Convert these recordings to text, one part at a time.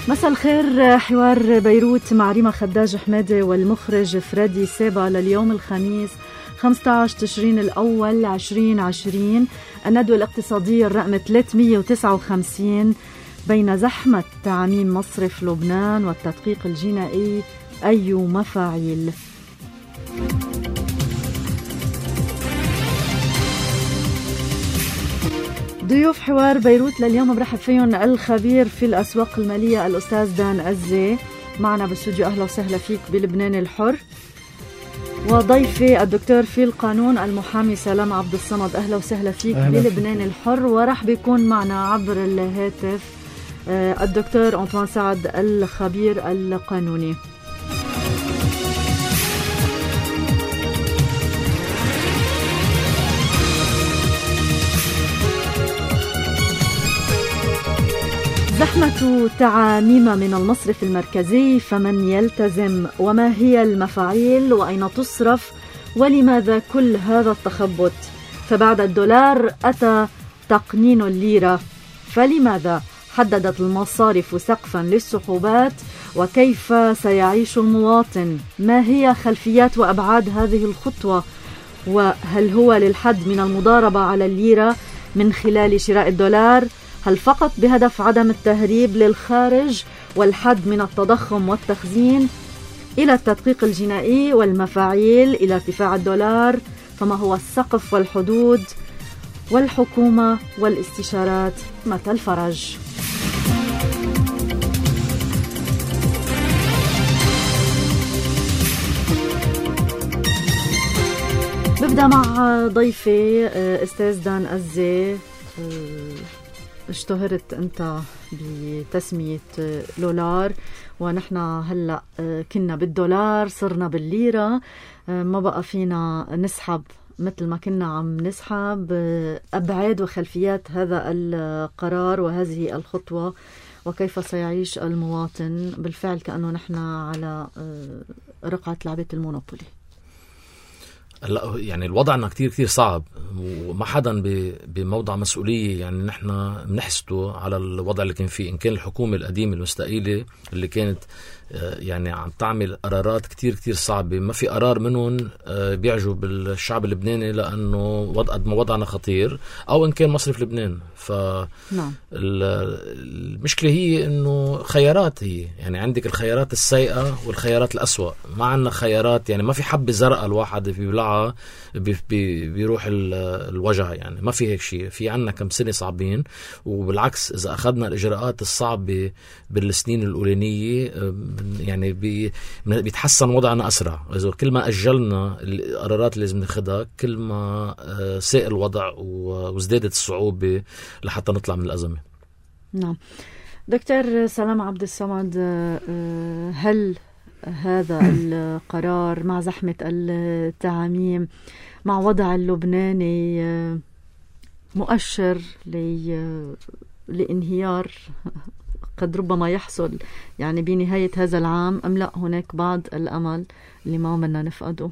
مساء الخير. حوار بيروت مع ريما خداج حمادة والمخرج فريدي سيبا لليوم الخميس 15 تشرين الأول 2020. الندوة الاقتصادية الرقم 359 بين زحمة تعميم مصرف لبنان والتدقيق الجنائي أي مفاعيل. ضيوف حوار بيروت لليوم برحب فيهم الخبير في الأسواق المالية الأستاذ دان أزي معنا بالاستوديو. أهلا وسهلا فيك بلبنان الحر. وضيفي الدكتور في القانون المحامي سلام عبد الصمد. أهلا وسهلا فيك بلبنان الحر. ورح بيكون معنا عبر الهاتف الدكتور أنطوان سعد الخبير القانوني. زحمة تعاميم من المصرف المركزي، فمن يلتزم؟ وما هي المفاعيل؟ وأين تصرف؟ ولماذا كل هذا التخبط؟ فبعد الدولار أتى تقنين الليرة، فلماذا حددت المصارف سقفا للسحوبات؟ وكيف سيعيش المواطن؟ ما هي خلفيات وأبعاد هذه الخطوة؟ وهل هو للحد من المضاربة على الليرة من خلال شراء الدولار؟ هل فقط بهدف عدم التهريب للخارج والحد من التضخم والتخزين؟ إلى التدقيق الجنائي والمفاعيل، إلى ارتفاع الدولار، فما هو السقف والحدود؟ والحكومة والاستشارات متى الفرج؟ ببدأ مع ضيفي أستاذ دان أزي. اشتهرت أنت بتسمية لولار، ونحن هلأ كنا بالدولار، صرنا بالليرة، ما بقى فينا نسحب مثل ما كنا عم نسحب. أبعاد وخلفيات هذا القرار وهذه الخطوة، وكيف سيعيش المواطن؟ بالفعل كأنه نحن على رقعة لعبة المونوبولي. لا يعني الوضع عنا كتير صعب، وما حدا بموضع مسؤولية. يعني نحن بنحسده على الوضع اللي كان فيه، إن كان الحكومة القديمة المستقيلة اللي كانت يعني عم تعمل قرارات كتير صعبة، ما في قرار منهم بيعجب الشعب اللبناني، لأنه قد ما وضعنا خطير، أو إن كان مصرف لبنان. المشكلة هي إنه خيارات، هي يعني عندك الخيارات السيئة والخيارات الأسوأ. ما عنا خيارات، يعني ما في حبة زرقاء الواحد بيبلعها بيروح الوجع، يعني ما في هيك شيء. في عنا كم سنة صعبين، وبالعكس إذا أخذنا الإجراءات الصعبة بالسنين الأولانية يعني بيتحسن وضعنا أسرع. إذا كل ما أجلنا القرارات اللي لازم ناخدها، كل ما ساء الوضع وازدادت الصعوبة لحتى نطلع من الأزمة. نعم دكتور سلام عبد الصمد، هل هذا القرار مع زحمة التعاميم، مع وضع اللبناني، مؤشر لانهيار قد ربما يحصل يعني بنهاية هذا العام، أم لا هناك بعض الأمل اللي ما بدنا نفقده؟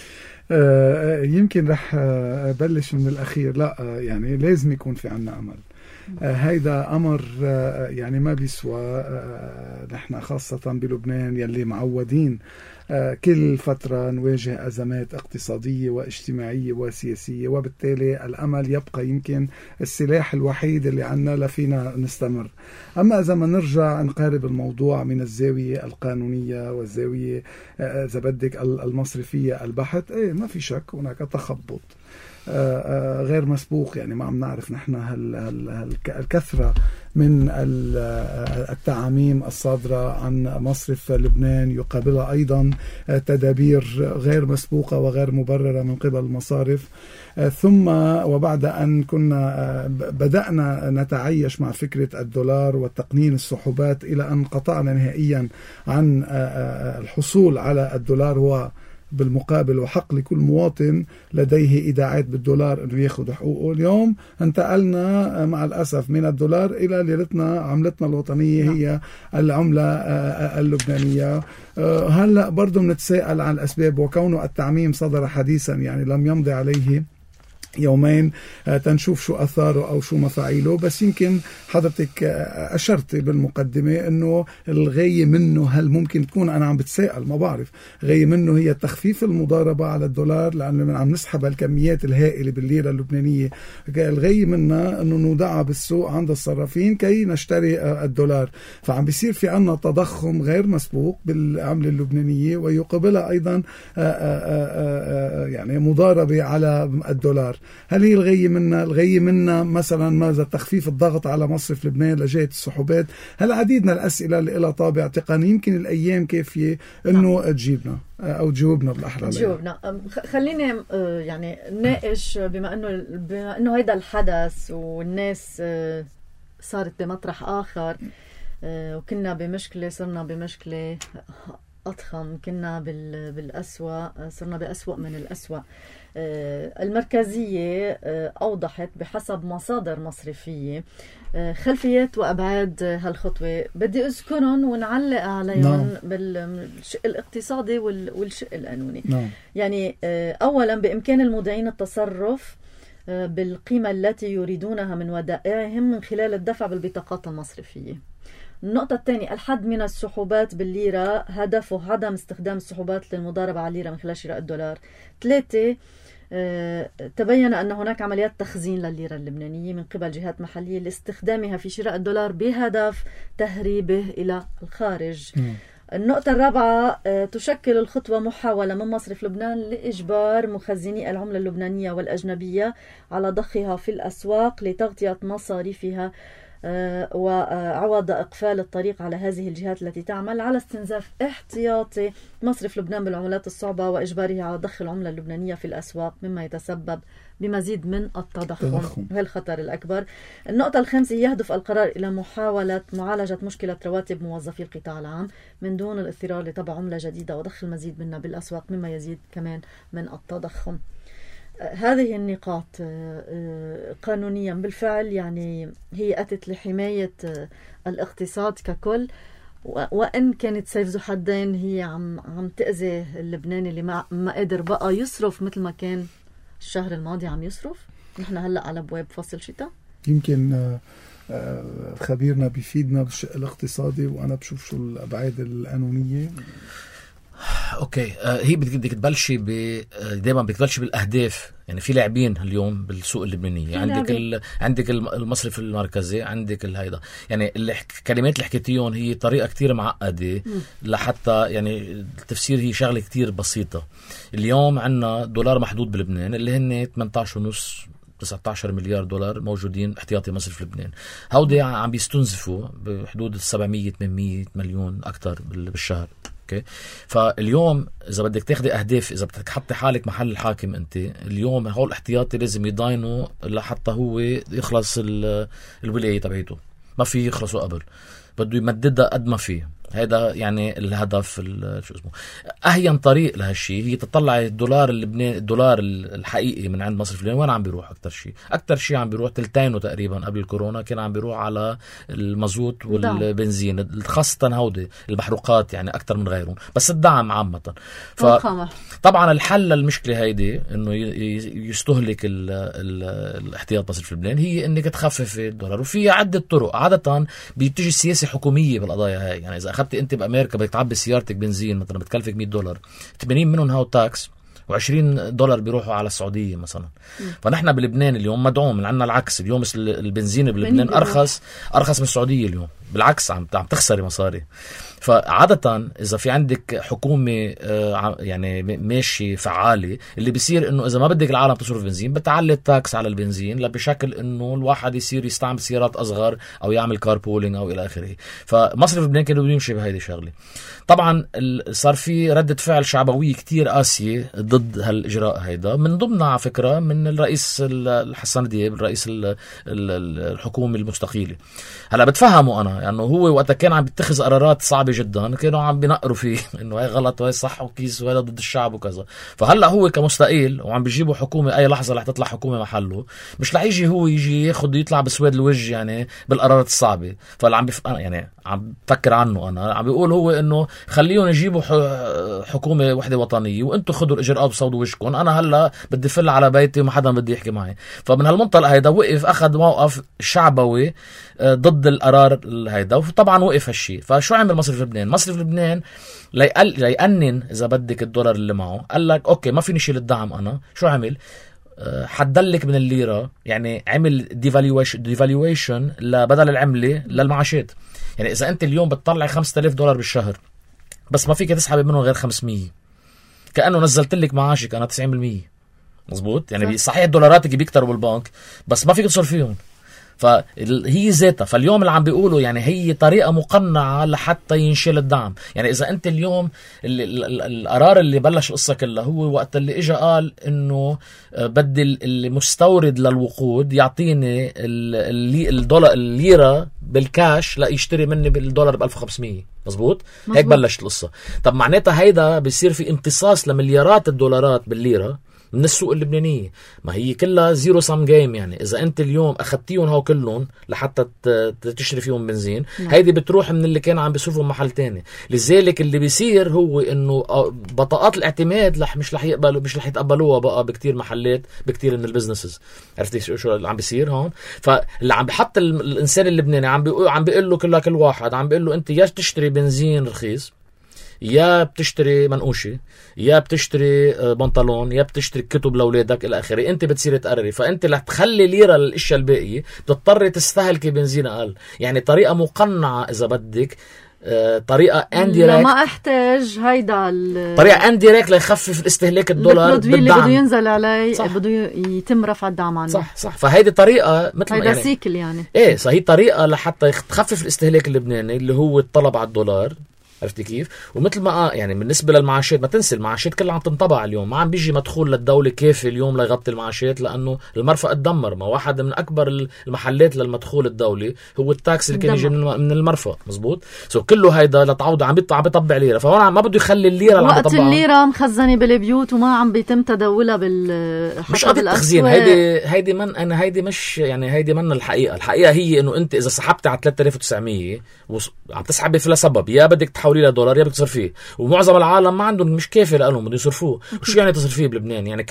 يمكن رح بلش من الأخير. لا يعني لازم يكون في عنا أمل. هيدا أمر يعني ما بيسوى. نحن خاصة بلبنان يلي معودين كل فترة نواجه أزمات اقتصادية واجتماعية وسياسية، وبالتالي الأمل يبقى يمكن السلاح الوحيد اللي عنا لفينا نستمر. أما إذا ما نرجع نقارب الموضوع من الزاوية القانونية والزاوية إذا بدك المصرفية البحت، ما في شك هناك تخبط غير مسبوق. يعني ما عم نعرف نحن الكثرة من التعاميم الصادرة عن مصرف لبنان، يقابلها أيضا تدابير غير مسبوقة وغير مبررة من قبل المصارف. ثم وبعد أن كنا بدأنا نتعايش مع فكرة الدولار وتقنين السحوبات، إلى أن قطعنا نهائيا عن الحصول على الدولار هو بالمقابل وحق لكل مواطن لديه إيداعات بالدولار أنه يأخذ حقوقه. اليوم انتقلنا مع الأسف من الدولار إلى ليرتنا، عملتنا الوطنية هي العملة اللبنانية. هلأ برضو بنتساءل عن الأسباب، وكونه التعميم صدر حديثا يعني لم يمضي عليه يومين تنشوف شو أثاره أو شو مفاعيله. بس يمكن حضرتك أشرت بالمقدمة أنه الغاية منه، هل ممكن تكون، أنا عم بتساءل ما بعرف، غاية منه هي تخفيف المضاربة على الدولار لأنه عم نسحب الكميات الهائلة بالليرة اللبنانية، الغاية منها أنه نودعها بالسوق عند الصرافين كي نشتري الدولار. فعم بيصير في عنا تضخم غير مسبوق بالعملة اللبنانية ويقابلها أيضا يعني مضاربة على الدولار. هل هي الغاية منا مثلا ماذا؟ تخفيف الضغط على مصرف لبنان لجهة السحوبات. هل عديد من الأسئلة اللي لها طابع تقني يمكن الأيام كافية أنه تجيبنا أو تجاوبنا بالأحرى. تجاوبنا. خليني يعني نناقش بما أنه هيدا الحدث والناس صارت بمطرح آخر، وكنا بمشكلة صرنا بمشكلة أضخم، كنا بالأسوأ صرنا بأسوأ من الأسوأ. المركزية أوضحت بحسب مصادر مصرفية خلفيات وأبعاد هالخطوة. بدي أذكرهم ونعلق عليهم بالشق الاقتصادي والشق القانوني. يعني أولا بإمكان المودعين التصرف بالقيمة التي يريدونها من ودائعهم من خلال الدفع بالبطاقات المصرفية. النقطة الثانية الحد من السحوبات بالليرة، هدفه عدم استخدام السحوبات للمضاربة على الليرة من خلال شراء الدولار. 3 تبين أن هناك عمليات تخزين للليرة اللبنانية من قبل جهات محلية لاستخدامها في شراء الدولار بهدف تهريبه إلى الخارج. النقطة الرابعة تشكل الخطوة محاولة من مصرف لبنان لإجبار مخزني العملة اللبنانية والأجنبية على ضخها في الأسواق لتغطية مصاريفها وعوض إقفال الطريق على هذه الجهات التي تعمل على استنزاف احتياطي مصرف لبنان بالعملات الصعبة وإجباره على ضخ العملة اللبنانية في الأسواق مما يتسبب بمزيد من التضخم. هذا الخطر الأكبر. النقطة الخامسة يهدف القرار إلى محاولة معالجة مشكلة رواتب موظفي القطاع العام من دون الاضطرار لطبع عملة جديدة وضخ المزيد منها بالأسواق مما يزيد كمان من التضخم. هذه النقاط قانونيا بالفعل يعني هي أتت لحماية الاقتصاد ككل، وإن كانت سيف ذو حدين هي عم تأذي اللبناني اللي ما قادر بقى يصرف مثل ما كان الشهر الماضي عم يصرف. نحن هلأ على بواب فصل شتاء. يمكن خبيرنا بيفيدنا بالشق الاقتصادي وأنا بشوف شو الأبعاد القانونية. اوكي، هي بدك تبلشي دائما بدك تبلشي بالاهداف. يعني في لاعبين اليوم بالسوق اللبنانيه، عندك المصرف المركزي، عندك الهيدا. يعني الكلمات اللي حكيتيهم هي طريقه كتير معقده لحتى يعني التفسير هي شغله كتير بسيطه. اليوم عندنا دولار محدود بلبنان اللي هن 18.5 19 مليار دولار موجودين احتياطي مصرف لبنان. هودي عم بيستنزفوا بحدود 700-800 مليون اكتر بالشهر. فاليوم إذا بدك تاخدي أهداف، إذا بدك تحطي حالك محل الحاكم أنت اليوم، هول الاحتياطي لازم يضاينوا لحتى هو يخلص الولاية تبعيته. ما في يخلصوا قبل، بده يمددها قد ما فيه. هذا يعني الهدف شو اسمه. أهين طريق لهالشي هي تطلع الدولار الحقيقي من عند مصرف لبنان وين عم بيروح. أكتر شيء عم بيروح تلتينه تقريبا قبل الكورونا كان عم بيروح على المازوت والبنزين، خاصة هودي المحروقات يعني أكتر من غيرهم، بس الدعم عامة. طبعا الحل للمشكلة هيدي إنه يستهلك الاحتياط مصرف لبنان هي إنك تخفف الدولار، وفي عدة طرق. عادة بتيجي سياسة حكومية بالقضايا هاي. يعني إذا أخذت أنت بأمريكا بدك تعبي سيارتك بنزين مثلا بتكلفك $100، 80 منهم هاو تاكس و$20 بيروحوا على السعودية مثلا. فنحن بلبنان اليوم مدعوم، عندنا العكس. اليوم البنزين بلبنان أرخص من السعودية اليوم، بالعكس عم تخسري مصاري. فعادة إذا في عندك حكومة يعني ماشي فعالة، اللي بيصير إنه إذا ما بدك العالم تصرف بنزين بتعلي التاكس على البنزين بشكل إنه الواحد يصير يستعمل سيارات أصغر أو يعمل كاربولينج أو إلى آخره. فمصرف لبنان كانوا يمشي بهيدي الشغلة. طبعا صار في ردة فعل شعبوية كتير قاسية ضد هالإجراء هيدا، من ضمنها على فكرة من الرئيس الحسن دياب، الرئيس الحكومة المستقيلة. هلا بتفهموا أنا يعني هو وقتها كان عم بيتخذ قرارات صعبة جدا كانوا عم بينقروا فيه انه هاي غلط وهي صح وكيس وهذا ضد الشعب وكذا. فهلا هو كمستقيل وعم بيجيبوا حكومة اي لحظة رح تطلع حكومة محله، مش رح يجي هو يجي ياخد يطلع بسواد الوجه يعني بالقرارات الصعبة. فاللي عم يعني عم بفكر عنه انا عم بيقول هو انه خليهم يجيبوا حكومة وحدة وطنية وانتم خذوا الاجراءات وصودوا وجهكم، انا هلا بدي فل على بيتي وما حدا بدي يحكي معي. فمن هالمنطلق هيدا وقف اخذ موقف شعبوي ضد القرار هيدا، وطبعا وقف هالشيء. فشو عمل مصرف لبنان؟ مصرف لبنان ليأنن اذا بدك الدولار اللي معه، قال لك اوكي ما فيني شيل الدعم. انا شو عمل؟ حدلك من الليرة، يعني عمل ديفالويشن بدل العملة للمعاشات. يعني اذا انت اليوم بتطلع $5,000 بالشهر بس ما فيك تسحب منهم غير 500، كأنه نزلت لك معاشك انا 90%. مزبوط؟ يعني صحيح دولاراتك بيكتروا بالبنك بس ما فيك تصرف فيهم. فهي ذاتها. فاليوم اللي عم بيقولوا يعني هي طريقة مقنعة لحتى ينشل الدعم. يعني إذا أنت اليوم القرار اللي بلش القصة كلها هو وقت اللي إجا قال إنه بدي المستورد للوقود يعطيني الليرة بالكاش لا يشتري مني بالدولار ب1500. مزبوط؟ هيك بلشت القصة. طب معناتها هيدا بيصير في امتصاص لمليارات الدولارات بالليرة من السوق اللبنانية. ما هي كلها زيرو سام جيم. يعني إذا أنت اليوم أخذتيهم هاو كلهم لحتى تشتري فيهم بنزين، هيدي بتروح من اللي كان عم بيصرفوا محل تاني. لذلك اللي بيصير هو إنه بطاقات الاعتماد مش رح يتقبلوها بقى بكتير محلات بكتير من البزنسز. عرفتي شو اللي عم بيصير هون؟ فاللي عم بحط الإنسان اللبناني عم بيقول له كل واحد عم بيقول له أنت يا تشتري بنزين رخيص، يا بتشتري منقوشة، يا بتشتري بنطلون، يا بتشتري كتب لأولادك إلى آخره. أنت بتصير تقرري. فأنت رح تخلي ليرة للأشياء الباقية بتضطر تستهلكي بنزين أقل. يعني طريقة مقنعة إذا بدك، طريقة انديريكت. ما احتاج هيدا طريقة انديريكت ليخفف الاستهلاك الدولار بالدعم اللي بده ينزل عليه، بده يتم رفع الدعم عنه. صح. فهيدي طريقة مثل هيدا يعني سيكل يعني هي طريقة لحتى تخفف الاستهلاك اللبناني اللي هو الطلب على الدولار. عرفتي كيف؟ ومثل ما يعني بالنسبة للمعاشات، ما تنسي المعاشات كلها عم تنطبع اليوم. ما عم بيجي مدخول للدولة كافي اليوم ليغطي المعاشات، لأنه المرفأ تدمر. ما واحد من أكبر المحلات للمدخول الدولي هو التاكس اللي كان يجي من المرفأ. مزبوط؟ كله هيدا لتعوض عم بيطبع ليرة. فهون ما بده يخلي الليرة اللي عم وقت الليرة مخزنة بالبيوت وما عم بيتم تداولها مش قضية تخزين. هيدي من أنا هيدي مش يعني هيدي من الحقيقة هي إنه أنت إذا سحبت على 3900 وعم تسحبي فيها سبب، يا بدك تحولي له دولار يا بدك تصرفيه. ومعظم العالم ما عندهم مش كافي لهم بده يصرفوه. وشو يعني تصرفيه بلبنان؟ يعني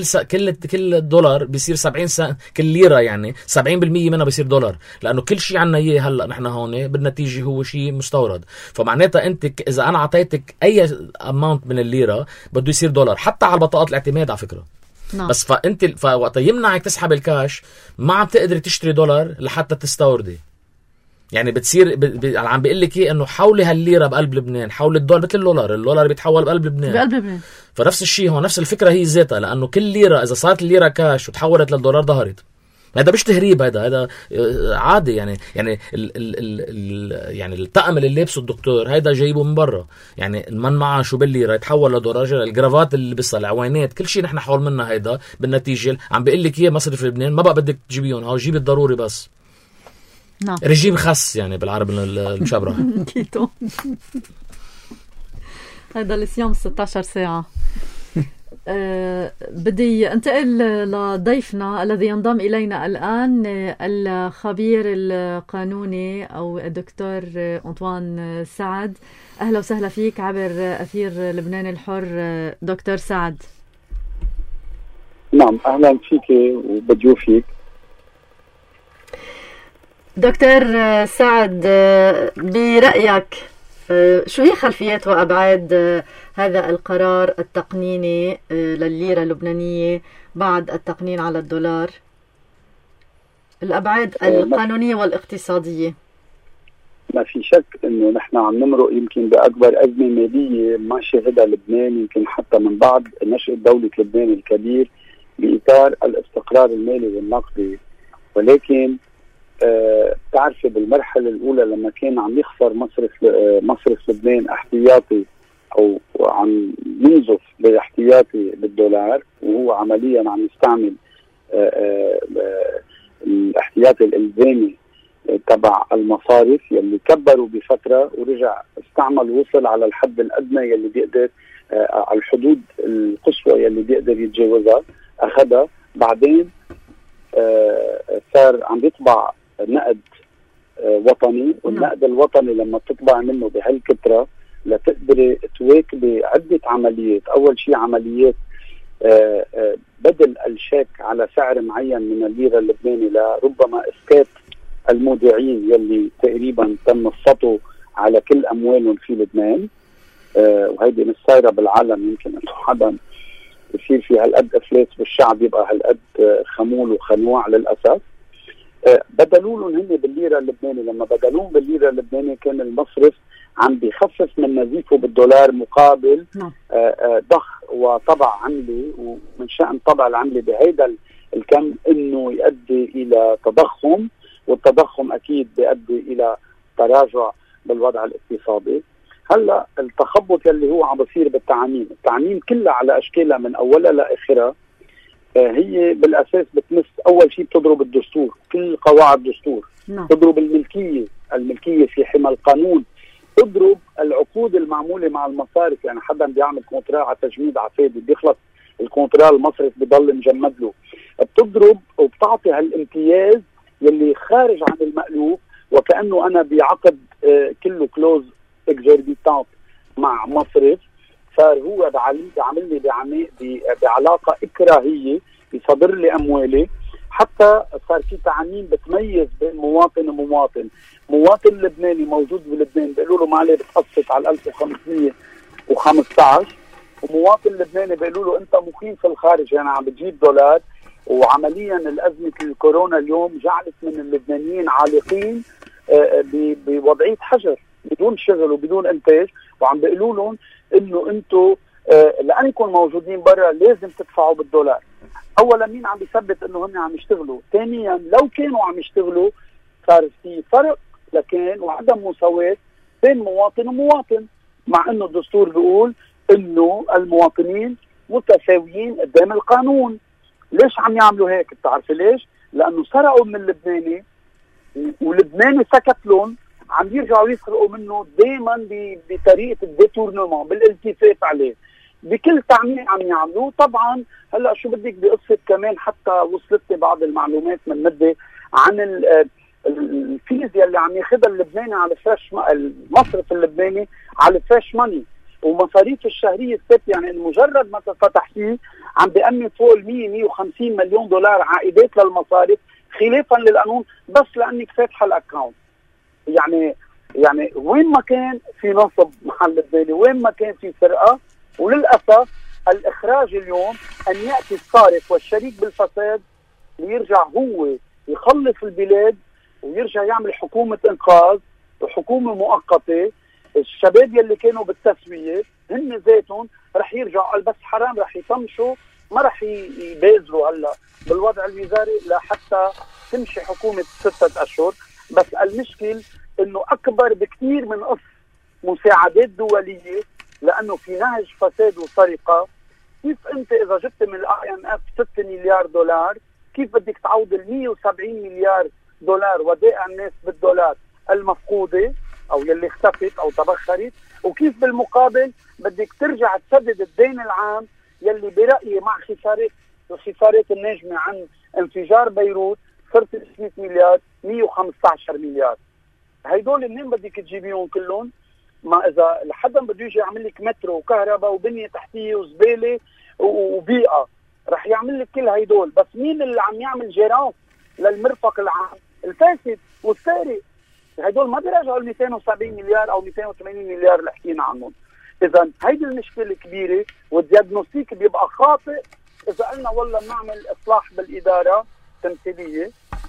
كل دولار بيصير 70 سنت، كل ليرة يعني 70% منها بيصير دولار، لأنه كل شيء عنا إياه هلا نحن هون بالنتيجة هو شيء مستورد. فمعناتها أنت إذا أنا عطيتك أي أماونت من الليرة بده يصير دولار، حتى على بطاقات الاعتماد على فكرة. بس فأنت وقت يمنعك تسحب الكاش ما عم تقدر تشتري دولار لحتى تستوردي. يعني بتصير عم بيقول لك انه حولي هالليره بقلب لبنان، حول الدولار مثل الدولار بيتحول بقلب لبنان. فنفس الشيء هون، نفس الفكره هي ذاتها، لانه كل ليره اذا صارت الليره كاش وتحولت للدولار ظهرت. هذا مش تهريب، هذا عادي. يعني يعني الطقم اللي لابسه الدكتور هيدا جايبه من برا، يعني من معه شو بالليره يتحول لدولار. الجرافات اللي لبسها، العوينات، كل شيء نحن حول منها هيدا بالنتيجه عم بيقول لك اياه مصرف لبنان ما بقى بدك تجيبيهم، هو جيب الضروري بس. نعم. رجيم خس يعني بالعربي المشبرة. كيتو. هذا الصيام 16 ساعة. بدي انتقل لضيفنا الذي ينضم إلينا الآن، الخبير القانوني أو الدكتور أنطوان سعد. أهلا وسهلا فيك عبر أثير لبنان الحر دكتور سعد. نعم أهلا فيك وبضيوفك. دكتور سعد، برأيك شو هي خلفيات وأبعاد هذا القرار التقنيني للليرة اللبنانية بعد التقنين على الدولار، الأبعاد القانونية والاقتصادية؟ ما في شك أنه نحن عم نمرق يمكن بأكبر أزمة مالية ما شهدها لبنان، يمكن حتى من بعد نشأة دولة لبنان الكبير بإطار الاستقرار المالي والنقدي. ولكن تعرفي بالمرحلة الأولى لما كان عم يخسر مصرف لبنان احتياطي أو عم ينزف باحتياطي بالدولار، وهو عمليا عم يستعمل الاحتياطي الإلزامي تبع المصارف يلي كبروا بفترة ورجع استعمل وصل على الحد الأدنى يلي بيقدر على الحدود القصوى يلي بيقدر يتجاوزها أخذها. بعدين صار عم يطبع نقد وطني، والنقد الوطني لما تطبع منه بهالكترة لتقدري تواكبي عدة عمليات. أول شيء عمليات بدل الشيك على سعر معين من الليرة اللبناني لربما إسكات المودعين يلي تقريبا تم السطو على كل أموالهم في لبنان، وهيدي مش صايرة بالعالم. يمكن أنه حدا يصير في هالقد إفلاس بالشعب يبقى هالقد خمول وخنوع للأسف. بدلوا لهم هن بالليرة اللبناني. لما بدلوهم بالليرة اللبناني كان المصرف عم بيخفف من نزيفه بالدولار مقابل ضخ وطبع عملي، ومن شأن طبع العملي بهيدا الكم انه يؤدي الى تضخم، والتضخم اكيد بيؤدي الى تراجع بالوضع الاقتصادي. هلا التخبط اللي هو عم بصير بالتعاميم، التعاميم كلها على اشكالها من اولها لاخرها هي بالاساس بتمس اول شيء بتضرب الدستور، كل قواعد الدستور، تضرب الملكيه في حمى القانون، تضرب العقود المعموله مع المصارف. يعني حدا بيعمل كونترا على تجميد عفادي بيخلص الكونترا المصرف بضل مجمد له، بتضرب وبتعطي هالامتياز يلي خارج عن المألوف، وكأنه انا بعقد كله كلوز اكزوربيتانت مع مصرف، صار هو بعملني بعلاقه اكراهيه بيصدر لي اموالي. حتى صار في تعميم بتميز بين مواطن ومواطن. مواطن لبناني موجود بلبنان بيقولوا له ما عليه بتقسط على 1515، ومواطن لبناني بيقولوا له انت مقيم في الخارج يعني عم بتجيب دولار. وعمليا الازمه الكورونا اليوم جعلت من اللبنانيين عالقين بوضعيه حجر، بدون شغل وبدون انتاج، وعم بيقولوا لهم انه انتم لانكم موجودين برا لازم تدفعوا بالدولار. اولا مين عم بيثبت انه هم عم يشتغلوا؟ ثانيا لو كانوا عم يشتغلوا صار في فرق لكن وعدم مساواة بين مواطن ومواطن، مع انه الدستور بيقول انه المواطنين متساويين قدام القانون. ليش عم يعملوا هيك؟ بتعرفي ليش؟ لانه سرقوا من اللبناني ولبناني سكت لهم، عم يرجعوا يسرقوا منه دائما بطريقه الديتورنمون، بالالتفاف عليه بكل تعميم عم يعملوه. طبعا هلا شو بدك بقصه كمان حتى وصلتني بعض المعلومات من مده عن الفيزياء اللي عم ياخذها اللبناني على فريش، المصرف اللبناني على فريش ماني، ومصاريف الشهريه الثابته. يعني مجرد ما تفتح فيه عم بيأمن فوق ال 150 مليون دولار عائدات للمصارف خلافا للقانون، بس لانك فاتحه الاكونت. يعني وين ما كان في نصب مع اللبناني، وين ما كان في سرقه. وللاسف الاخراج اليوم ان ياتي الصارف والشريك بالفساد ليرجع هو يخلص البلاد ويرجع يعمل حكومه انقاذ وحكومه مؤقته. الشباب يلي كانوا بالتسويه هن ذاتهم رح يرجعوا، بس حرام رح يطمشوا، ما رح يبازروا هلا بالوضع الوزاري لحتى تمشي حكومه 6 أشهر. بس المشكل انه اكبر بكثير من قص مساعدات دوليه، لانه في نهج فساد وسرقه. كيف انت اذا جبت من IMF 6 مليار دولار كيف بدك تعوض ال 170 مليار دولار ودائع الناس بالدولار المفقوده او يلي اختفت او تبخرت؟ وكيف بالمقابل بدك ترجع تسدد الدين العام يلي برايي مع الخسارات الناجمه عن انفجار بيروت صرت 300 مليار 115 مليار. هيدول منين بدك تجيبيهم كلهم؟ ما اذا لحدا بده يجي يعمل لك مترو وكهرباء وبنيه تحتيه وزباله وبيئه رح يعمل لك كل هيدول، بس مين اللي عم يعمل جيران للمرفق العام؟ الفاسد والسارق. هيدول ما بيراجعوا ال 270 مليار او 280 مليار اللي حكينا عنهم. اذا هيدي المشكله كبيره، والدياغنوستيك بيبقى خاطئ اذا قلنا والله بنعمل اصلاح بالاداره التمثيليه،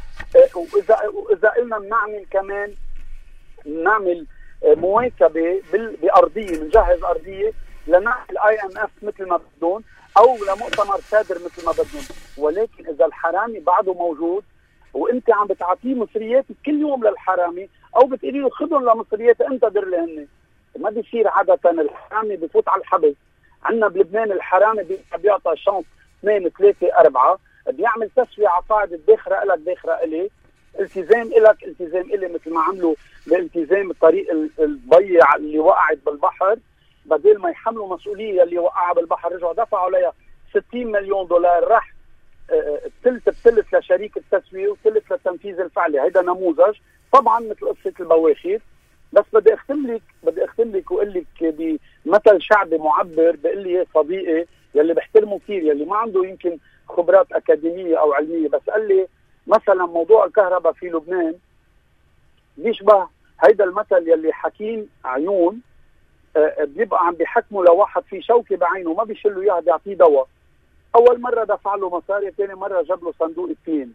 واذا قلنا بنعمل كمان نعمل مواكبه بارضيه، بنجهز ارضيه لنعمل IMF مثل ما بدهم او لمؤتمر صادر مثل ما بدهم. ولكن اذا الحرامي بعده موجود وانت عم بتعطيه مصرياتك كل يوم للحرامي، او بتقولي له خذهم لمصريات انت دير لي هن، ما بيصير عاده الحرامي بفوت على الحبس. عندنا بلبنان الحرامي بيعطى شانس 2 3 4، بيعمل تسويه على قاعده داخره لك داخره الي، التزام إلك التزام إلي، مثل ما عملوا بالتزام الطريق الضيع اللي وقعت بالبحر، بدل ما يحملوا مسؤولية اللي وقعها بالبحر رجعوا دفعوا عليها 60 مليون دولار، راح ثلث بثلث لشريك التسوية وثلث للتنفيذ الفعلي. هيدا نموذج طبعا مثل قصة البواخر. بس بدي اختم لك واقول لك بمثل شعبي معبر، بيقول لي صديقي يلي بحترمه كثير، يلي ما عنده يمكن خبرات اكاديميه او علميه، بس قال لي مثلا موضوع الكهرباء في لبنان بيشبه هيدا المثل يلي حكيم عيون بيبقى عم بيحكموا لواحد في شوكه بعينه ما بيشيله اياها، بيعطيه دواء. اول مره دفع له مصاري، ثاني مره جاب له صندوق التين.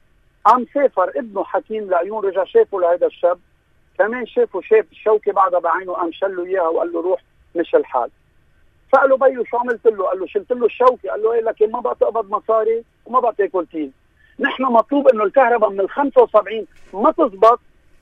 عم سافر ابنه حكيم العيون، رجع شافه لهيدا الشاب كمان شاف الشوكه بعدها بعينه، قام شله اياها وقال له روح مش الحال. سأله بيو شو عملت له؟ قال له شلت له الشوكه. قال له ايه، لكن ما بقى تقبض مصاري وما بقى تاكل تين. نحن مطلوب انه الكهرباء من ال75 ما تزبط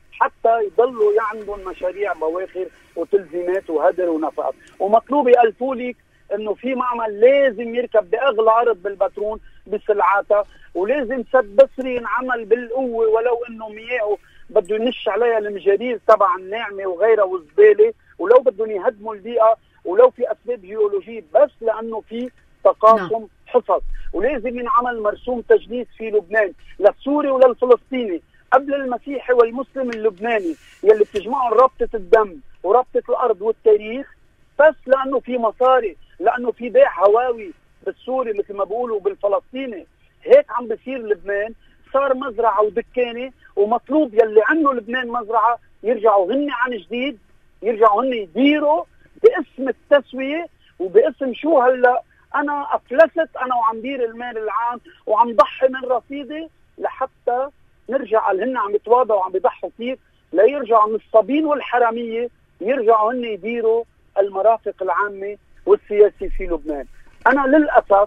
حتى يضلوا عندهم مشاريع بواخر وتلزيمات وهدر ونفقات، ومطلوب يألفوا لك انه في معمل لازم يركب باغلى عرض بالبترون بسلعاتها، ولازم سد بصري ينعمل بالقوه ولو انه مياه بده ينش عليها المجارير تبع الناعمه وغيرها والزباله، ولو بدهم يهدموا البيئه، ولو في اسباب جيولوجيه، بس لانه في تقاسم حصص. ولازم ينعمل مرسوم تجنيس في لبنان للسوري وللفلسطيني قبل المسيحي والمسلم اللبناني يلي بتجمعهم رابطه الدم ورابطه الارض والتاريخ، بس لانه في مصاري، لانه في بيع هواوي بالسوري مثل ما بيقولوا بالفلسطيني. هيك عم بصير لبنان، صار مزرعه ودكانه، ومطلوب يلي عنده لبنان مزرعه يرجعوا هن عن جديد، يرجعوا هن يديروا باسم التسويه وباسم شو هلا انا افلست انا وعم دير المال العام وعم ضحي من رصيدي، لحتى نرجع هن عم يتواضعوا وعم بيضحوا كثير، لا يرجعوا النصابين والحراميه يرجعوا هن يديروا المرافق العامه والسياسي في لبنان. انا للاسف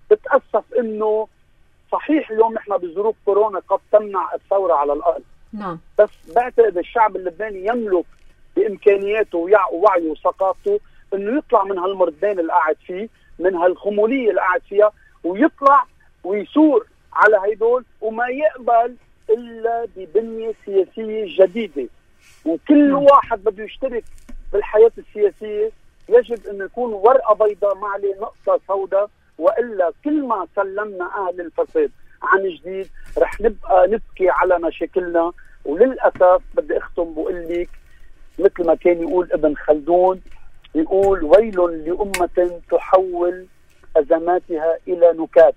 بتاسف انه صحيح اليوم نحن بظروف كورونا قد تمنع الثوره على الارض، نعم، بس بعتقد الشعب اللبناني يملك بامكانياته ووعيه وثقافته انه يطلع من هالمردان اللي قاعد فيه، من هالخموليه اللي قاعد فيها، ويطلع ويثور على هيدول، وما يقبل الا ببنيه سياسيه جديده. وكل واحد بده يشترك بالحياه السياسيه يجب انه يكون ورقه بيضاء ما عليه نقطه سوداء، والا كل ما سلمنا اهل الفساد عن جديد رح نبقى نبكي على مشاكلنا. وللاسف بدي اختم بقول لك مثل ما كان يقول ابن خلدون، يقول ويل لأمة تحول أزماتها إلى نكات.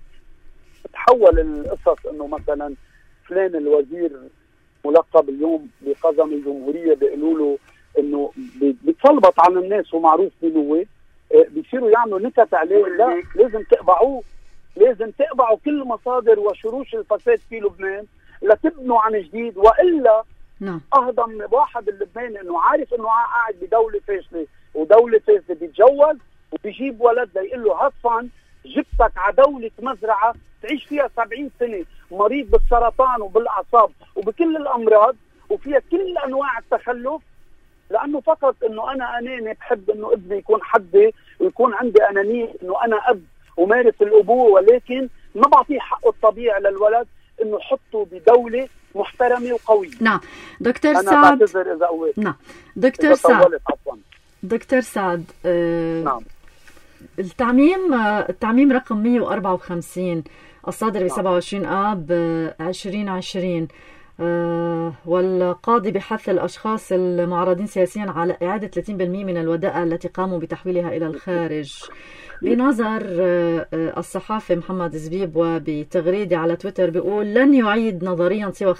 تحول القصص انه مثلا فلان الوزير ملقب اليوم بقزم الجمهورية بيقولوا له انه بيتسلبط على الناس ومعروف مين هو، بيصيروا يعملوا نكت عليه. لا، لازم تقبعوه، لازم تقبعوا كل مصادر وشروش الفساد في لبنان لتبنوا عن جديد، وإلا أهضم واحد اللبناني انه عارف انه قاعد بدولة فاشلة ودولة فاسدة بيتجوز وبيجيب ولد ليقول له هطفن جبتك على دولة مزرعة تعيش فيها 70 سنة مريض بالسرطان وبالأعصاب وبكل الأمراض وفيها كل أنواع التخلف، لأنه فقط أنه أنا أناني بحب أنه ابني يكون حدي ويكون عندي أنانية أنه أنا أب ومارس الأبوة، ولكن ما بعطيه حقه الطبيعي للولد أنه حطه بدولة محترمة وقوية. نعم دكتور أنا سعد. بعتذر إذا قويت. نعم دكتور سعد. دكتور سعد، نعم. التعميم رقم 154 الصادر ب 27 آب 2020، والقاضي بحث الأشخاص المعارضين سياسيا على إعادة 30% من الودائع التي قاموا بتحويلها إلى الخارج. بنظر الصحافي محمد زبيب وبتغريدة على تويتر بيقول لن يعيد نظريا سوى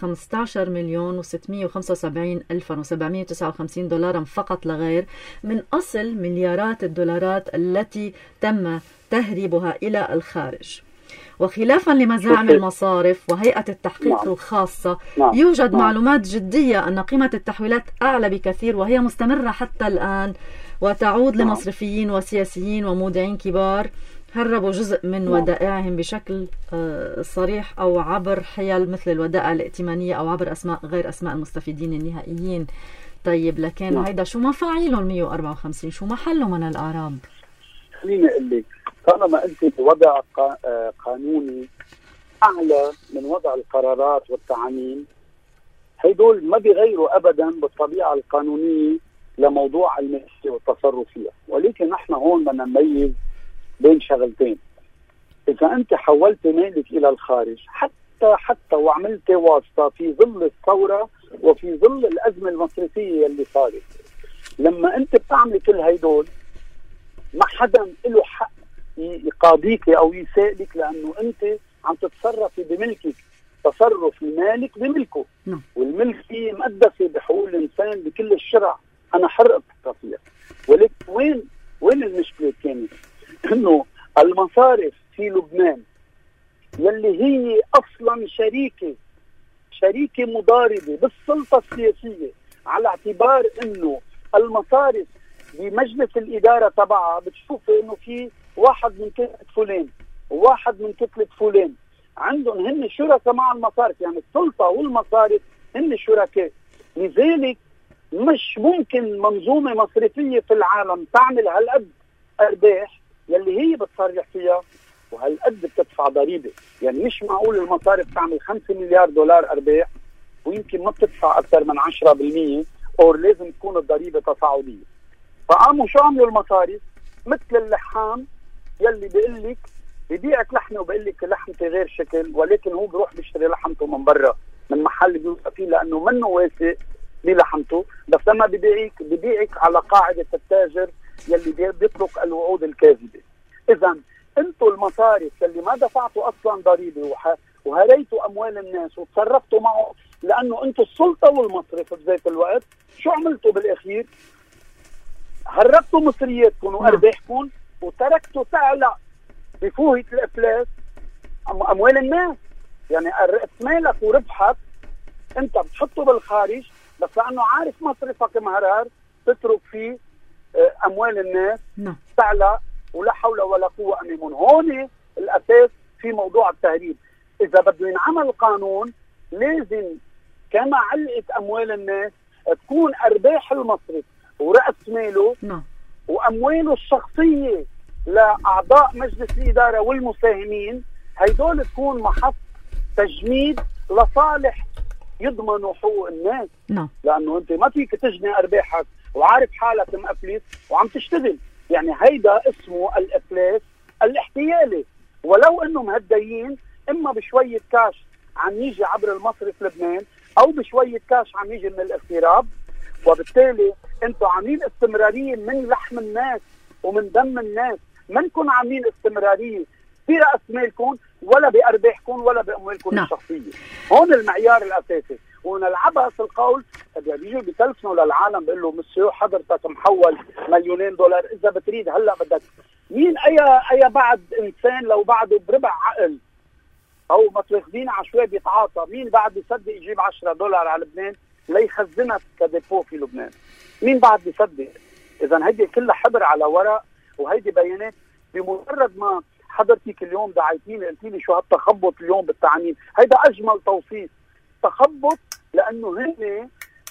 15,675,759 دولارا فقط لا غير من أصل مليارات الدولارات التي تم تهريبها إلى الخارج. وخلافا لمزاعم المصارف وهيئة التحقيق الخاصة، يوجد معلومات جدية أن قيمة التحويلات أعلى بكثير وهي مستمرة حتى الآن، وتعود لمصرفيين وسياسيين ومودعين كبار هربوا جزء من ودائعهم بشكل صريح أو عبر حيل مثل الودائع الائتمانية أو عبر أسماء غير أسماء المستفيدين النهائيين. طيب لكن هيدا شو مفاعيله 154؟ شو محله من الأعراب؟ خليني أقول لك، طالما أنت بوضع قانوني أعلى من وضع القرارات والتعاميم، هيدول ما بيغيروا ابدا بالطبيعه القانونيه لموضوع الملكيه والتصرف فيها، ولكن نحن هون بدنا نميز بين شغلتين. اذا انت حولت مالك الى الخارج حتى وعملت واسطه في ظل الثوره وفي ظل الازمه المصرفيه اللي صارت، لما انت بتعمل كل هيدول ما حدا له حق يقاضيك او يسائلك، لانه انت عم تتصرفي بملكك تصرف المالك بملكه. والملكيه مقدسه بحقوق الانسان بكل الشرع، انا حر اتفق فيها. ولكن وين المشكله كانت؟ انه المصارف في لبنان يلي هي اصلا شريكه مضاربه بالسلطه السياسيه، على اعتبار انه المصارف بمجلس الاداره تبعها بتشوف انه في واحد من كتله فلان وواحد من كتله فلان عندهم هن شركاء مع المصارف، يعني السلطه والمصارف هن شركاء. لذلك مش ممكن منظومه مصرفيه في العالم تعمل هالقد ارباح يلي هي بتصرح فيها وهالقد بتدفع ضريبه. يعني مش معقول المصارف تعمل 5 مليار دولار ارباح ويمكن ما بتدفع اكثر من 10%، او لازم تكون الضريبه تصاعديه. فقاموا شو عملوا المصارف؟ مثل اللحام يلي بيقول لك ببيعك لحمه وبقول لك لحمتي غير شكل، ولكن هو بيروح بيشتري لحمته من برا من محل بيوثق فيه لانه منه واثق بلحمته، بس لما ببيعك على قاعده التاجر يلي بيترك الوعود الكاذبه. اذا انتم المصارف يلي ما دفعتوا اصلا ضريبه وهريتوا اموال الناس وتصرفتوا معه، لانه انتم السلطه والمصرف بذات الوقت، شو عملتوا بالاخير؟ هربتوا مصرياتكم وارباحكم وتركتوا تعلق بفوهة الافلاس اموال الناس. يعني راس مالك وربحك انت بتحطه بالخارج، بس لانه عارف مصرفك مهرار تترك فيه اموال الناس تعلق، ولا حول ولا قوه الا بالله. هون الاساس في موضوع التهريب. اذا بده ينعمل قانون لازم كما علقت اموال الناس تكون ارباح المصرف ورأس ماله وامواله الشخصيه لاعضاء مجلس الاداره والمساهمين، هيدول تكون محط تجميد لصالح يضمنوا حقوق الناس. لانه انت ما فيك تجني ارباحك وعارف حالك مقفلس وعم تشتغل. يعني هيدا اسمه الافلاس الاحتيالي، ولو انهم مهديين اما بشويه كاش عم يجي عبر المصرف لبنان او بشويه كاش عم يجي من الاغتراب. وبالتالي انتم عاملين استمراريه من لحم الناس ومن دم الناس، منكم عاملين استمراريه برأس مالكم ولا بأرباحكم ولا بأموالكم الشخصية. هون المعيار الأساسي. هون العبث القول بيجوا بتلفنوا للعالم بيقول له مسيو حضرتك محول $2 مليون، إذا بتريد هلا بدك مين أي بعد إنسان لو بعده بربع عقل أو ما تاخذين عشوائي بيتعاطى، مين بعد بيصدق يجيب $10 على لبنان ليخزنها كديبو في لبنان؟ مين بعد بيصدق؟ إذا هيدي كلها حبر على ورق وهيدي بيانات. بمجرد ما حضرتك اليوم دعيتيني قلتي لي شو هالتخبط اليوم بالتعميم، هيدا اجمل توصيف. تخبط لانه هن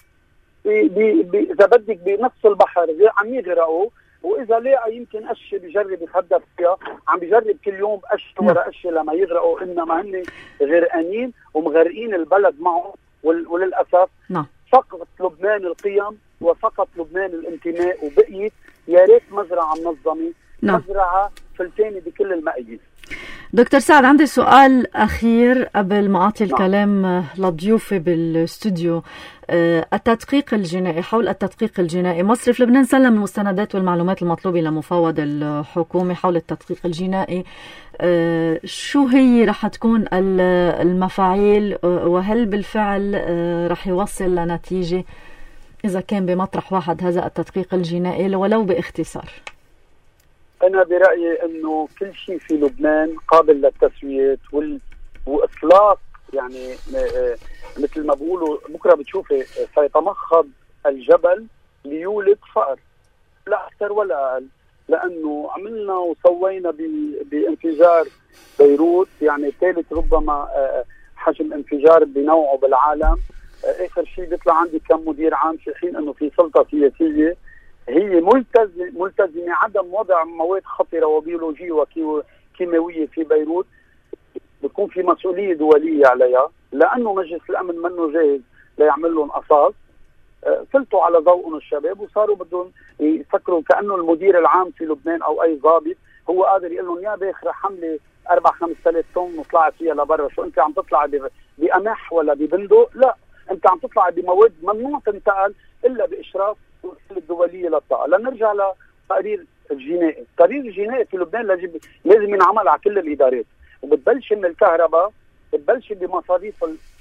اذا بدك بنص البحر عم يغرقوا، واذا لاقى يمكن قشه بجرب يخدر فيها، عم بجرب كل يوم قشه ورا قشه لما يغرقوا، انما هن غرقانين ومغرقين البلد معه. وللاسف سقط لبنان القيم وسقط لبنان الانتماء، وبقيت يا ريت مزرعه منظمه، مزرعه فلتانه بكل المقاييس. دكتور سعد، عندي سؤال أخير قبل ما أعطي الكلام لضيوفي بالاستوديو. التدقيق الجنائي، حول التدقيق الجنائي، مصرف لبنان سلم المستندات والمعلومات المطلوبة لمفوض الحكومة حول التدقيق الجنائي. شو هي رح تكون المفاعيل، وهل بالفعل رح يوصل لنتيجة إذا كان بمطرح واحد هذا التدقيق الجنائي ولو باختصار؟ أنا برأيي أنه كل شيء في لبنان قابل للتسوية وإطلاق. يعني مثل ما بقولوا بكرة بتشوفي سيتمخض الجبل ليولد فأر، لا أكثر ولا أقل. لأنه عملنا وسوينا بانفجار بيروت، يعني ثالث ربما حجم انفجار بنوعه بالعالم. آخر شيء بيطلع عندي كم مدير عام، في حين أنه في سلطة سياسية هي ملتزمة عدم وضع مواد خطرة وبيولوجية وكيماوية في بيروت. بيكون في مسؤولية دولية عليها، لأنه مجلس الأمن منه جاهز ليعمل لهم قصاص. فلتوا على ضوءهم الشباب وصاروا بدهم يفكروا كأنه المدير العام في لبنان أو أي ضابط هو قادر يقول لهم يا باخرة حملة 4-5,000 طن وطلعت فيها لبرا، شو أنت عم تطلع بقمح ولا ببندق؟ لا، أنت عم تطلع بمواد ممنوع تنتقل إلا بإشراف الوكالة الدولية للطاقة. لنرجع لتقرير الجنائي. التقرير الجنائي في لبنان لازم ينعمل على كل الإدارات، وبتبلش من الكهرباء، بتبلش بمصاريف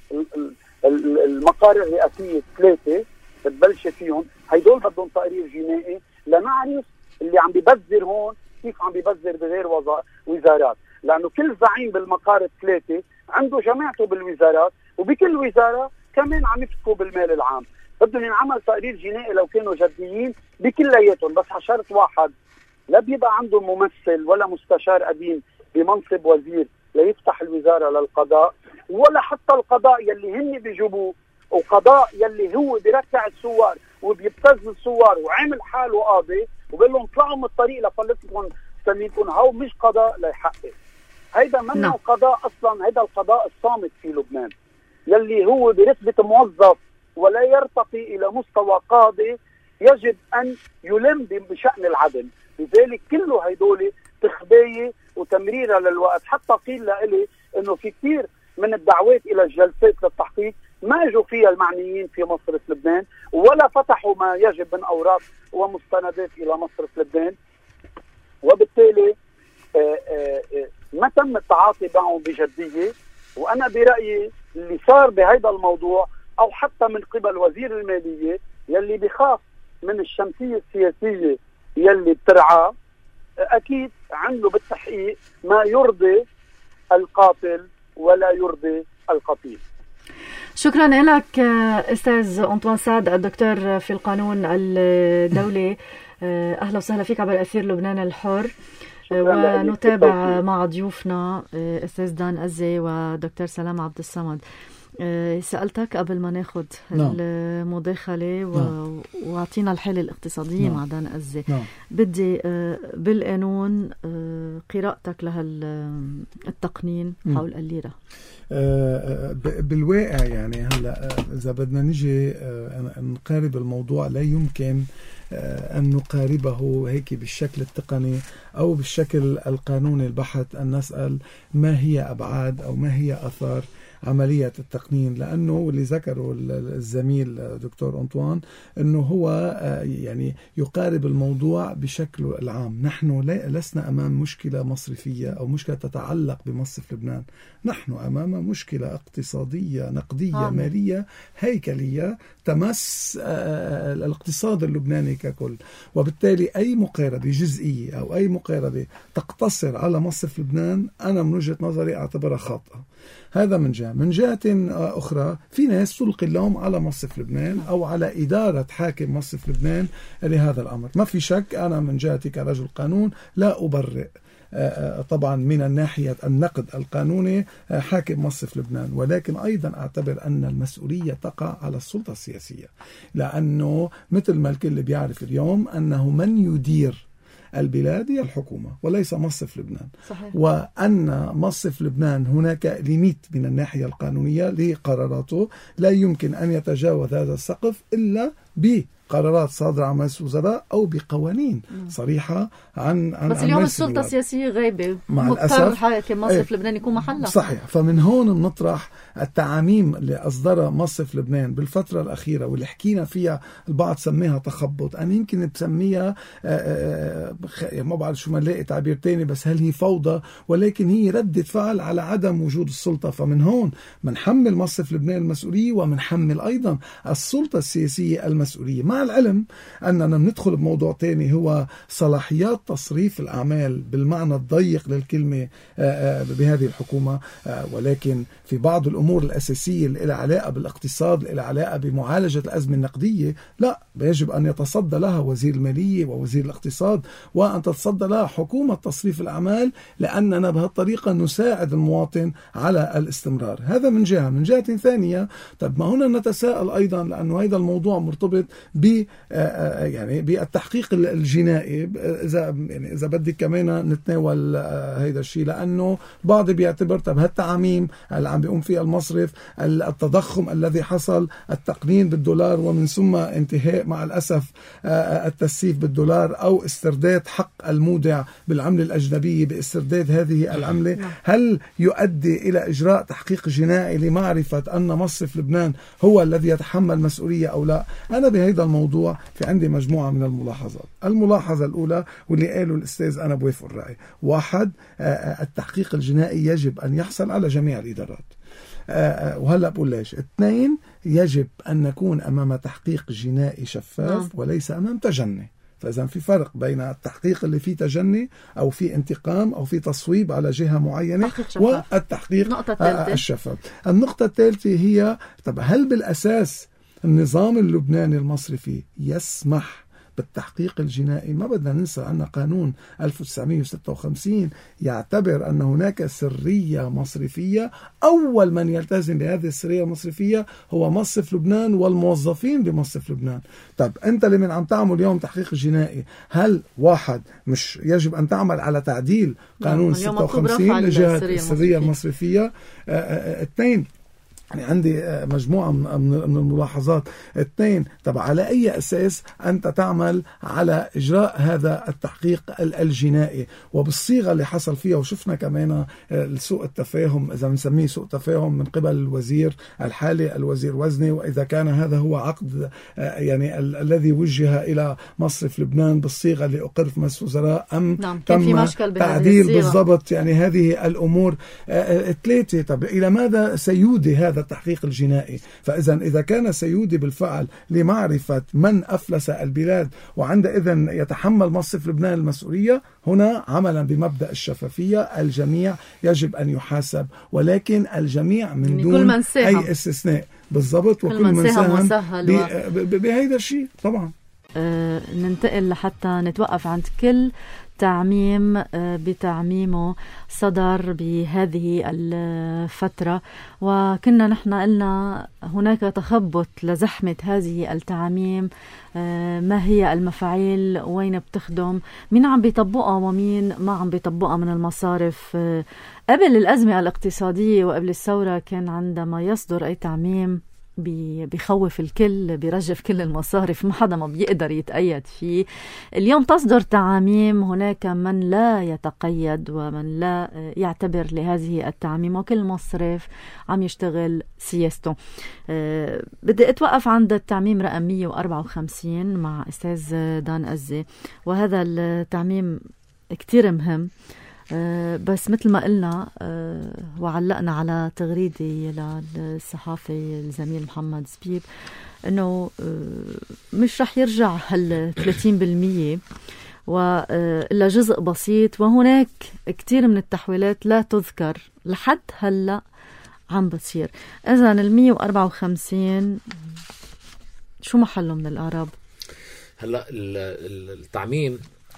المقار الرئاسية 3 بتبلش فيهم. هيدول بدهم تقرير جنائي لنعرف اللي عم بيبذر هون كيف عم بيبذر بغير وزارات، لأنه كل زعيم بالمقار 3 عنده جماعته بالوزارات، وبكل وزارة كمان عم يفتكوا بالمال العام. بدهم ينعمل تقرير جنائي لو كانوا جديين بكلياتهم، بس على شرط واحد، لا بيبقى عنده ممثل ولا مستشار قديم بمنصب وزير ليفتح الوزارة للقضاء، ولا حتى القضاء يلي هن بيجيبوه، وقضاء يلي هو بيركع الثوار وبيبتز الثوار وعامل حاله قاضي وبيقول لهم اطلعوا من الطريق لفلتكم سليكم، هو مش قضاء ليحقق. هيدا منه قضاء اصلا، هيدا القضاء الصامت في لبنان يلي هو برتبة موظف ولا يرتقي الى مستوى قاضي، يجب ان يلم بشأن العدل. لذلك كله هيدول تخباية وتمريرة للوقت. حتى قيل لي انه في كثير من الدعوات الى الجلسات للتحقيق ما اجوا فيها المعنيين في مصرف لبنان، ولا فتحوا ما يجب من اوراق ومستندات الى مصرف لبنان، وبالتالي ما تم التعاطي معهم بجدية. وانا برأيي اللي صار بهذا الموضوع او حتى من قبل وزير المالية يلي بخاف من الشمسية السياسية يلي بترعاه، اكيد عنده بالتحقيق ما يرضي القاتل ولا يرضي القتيل. شكرا لك أستاذ أنطوان سعد، الدكتور في القانون الدولي. أهلا وسهلا فيك عبر أثير لبنان الحر. ونتابع مع ضيوفنا أستاذ دان أزي ودكتور سلام عبد الصمد. سألتك قبل ما ناخد المداخلة وعطينا الحالة الاقتصادية مع دان أزي. بدي بالقانون قراءتك لهالتقنين حول الليرة. بالواقع يعني هلا إذا بدنا نجي نقارب الموضوع لا يمكن أن نقاربه هيك بالشكل التقني أو بالشكل القانوني البحت، أن نسأل ما هي أبعاد أو ما هي أثار عملية التقنين، لأنه واللي ذكره الزميل دكتور أنطوان أنه هو يعني يقارب الموضوع بشكله العام. نحن لسنا أمام مشكلة مصرفية أو مشكلة تتعلق بمصرف لبنان، نحن أمام مشكلة اقتصادية نقدية مالية هيكلية تمس الاقتصاد اللبناني ككل، وبالتالي أي مقاربة جزئية أو أي مقاربة تقتصر على مصرف لبنان أنا من وجهة نظري أعتبرها خاطئة. هذا من جهة. من جهة أخرى في ناس تلقي اللوم على مصرف لبنان أو على إدارة حاكم مصرف لبنان لهذا الأمر. ما في شك أنا من جهتي كرجل قانون لا أبرئ طبعا من الناحية النقد القانوني حاكم مصرف لبنان، ولكن أيضا أعتبر أن المسؤولية تقع على السلطة السياسية، لأنه مثل ما الكل بيعرف اليوم أنه من يدير البلاد هي الحكومة وليس مصرف لبنان. صحيح. وأن مصرف لبنان هناك ليميت من الناحية القانونية لقراراته لا يمكن أن يتجاوز هذا السقف إلا بقرارات صادرة عن مجلس الوزراء أو بقوانين صريحة عن بس اليوم السلطة السياسية غايبة، مضطر حاكم مصرف لبنان يكون محلها. صحيح. فمن هون بنطرح التعاميم اللي أصدرها مصرف لبنان بالفترة الأخيرة واللي حكينا فيها البعض سميها تخبط، أنا يمكن بسميها ما بعرف شو ما نلاقي تعبير تاني، بس هل هي فوضى؟ ولكن هي ردة فعل على عدم وجود السلطة. فمن هون منحمل مصرف لبنان المسؤولية ومنحمل أيضا السلطة السياسية المسؤولية، مع العلم أننا بندخل بموضوع تاني هو صلاحيات تصريف الأعمال بالمعنى الضيق للكلمة بهذه الحكومة، ولكن في بعض الأمور الأساسية اللي لها علاقة بالاقتصاد، اللي لها علاقة بمعالجة الأزمة النقدية، لا يجب أن يتصدى لها وزير المالية ووزير الاقتصاد، وأن تتصدى لها حكومة تصريف الأعمال، لأننا بهالطريقة نساعد المواطن على الاستمرار. هذا من جهة. من جهة ثانية طب ما هنا نتساءل أيضا، لأنه هذا الموضوع مرتبط ب يعني بالتحقيق الجنائي. إذا بدك كمان نتناول هيدا الشيء، لأنه بعض بيعتبر طب هالتعاميم اللي عم بيقوم فيها المصرف، التضخم الذي حصل، التقنين بالدولار، ومن ثم انتهاء مع الأسف التسييف بالدولار أو استرداد حق المودع بالعملة الأجنبية باسترداد هذه العملة، هل يؤدي إلى إجراء تحقيق جنائي لمعرفة أن مصرف لبنان هو الذي يتحمل مسؤولية أو لا؟ أنا بهذا الموضوع في عندي مجموعة من الملاحظات. الملاحظة الأولى واللي قاله الأستاذ أنا بوافق الرأي، واحد، التحقيق الجنائي يجب أن يحصل على جميع الإدارات، وهلأ بقول ليش. اثنين، يجب أن نكون أمام تحقيق جنائي شفاف وليس أمام تجني. فإذا في فرق بين التحقيق اللي فيه تجني أو فيه انتقام أو فيه تصويب على جهة معينة والتحقيق الشفاف. النقطة الثالثة هي طب هل بالأساس النظام اللبناني المصرفي يسمح بالتحقيق الجنائي؟ ما بدنا ننسى أن قانون 1956 يعتبر أن هناك سرية مصرفية، أول من يلتزم بهذه السرية المصرفية هو مصرف لبنان والموظفين بمصرف لبنان. طب أنت اللي من عم تعمل اليوم تحقيق جنائي، هل واحد مش يجب أن تعمل على تعديل قانون 56 لجهة السرية المصرفية؟ اثنين، يعني عندي مجموعة من الملاحظات. اثنين، طب على أي أساس أنت تعمل على إجراء هذا التحقيق الجنائي وبالصيغة اللي حصل فيها؟ وشفنا كمان سوء التفاهم، إذا بنسميه سوء تفاهم، من قبل الوزير الحالي الوزير وزني، وإذا كان هذا هو عقد يعني الذي وجه إلى مصرف لبنان بالصيغة اللي أقر في مجلس وزراء أم تم تعديل بالضبط يعني هذه الأمور. ثلاثة، طب إلى ماذا سيودي هذا التحقيق الجنائي؟ فإذا كان سيودي بالفعل لمعرفة من أفلس البلاد وعندئذ يتحمل مصرف لبنان المسؤولية، هنا عملا بمبدأ الشفافية الجميع يجب أن يحاسب، ولكن الجميع من دون أي استثناء. بالضبط، وكل من ساهم بهذا الشيء. طبعا ننتقل لحتى نتوقف عند كل تعميم بتعميمه صدر بهذه الفترة، وكنا نحن قلنا هناك تخبط لزحمة هذه التعميم. ما هي المفاعيل، وين بتخدم، مين عم بيطبقها ومين ما عم بيطبقها من المصارف. قبل الأزمة الاقتصادية وقبل الثورة كان عندما يصدر أي تعميم بيخوف الكل، بيرجف كل المصارف، ما حدا ما بيقدر يتقيد فيه. اليوم تصدر تعاميم، هناك من لا يتقيد ومن لا يعتبر لهذه التعميم، وكل مصرف عم يشتغل سياسته. بدي أتوقف عند التعميم رقم 154 مع أستاذ دان أزي، وهذا التعميم كتير مهم. بس مثل ما قلنا وعلقنا على تغريدة للصحافي الزميل محمد زبيب انه مش رح يرجع هال 30% وإلا جزء بسيط، وهناك كتير من التحويلات لا تذكر لحد هلأ عم بتصير. إذن 154 شو محله من الأعراب؟ هلأ التعميم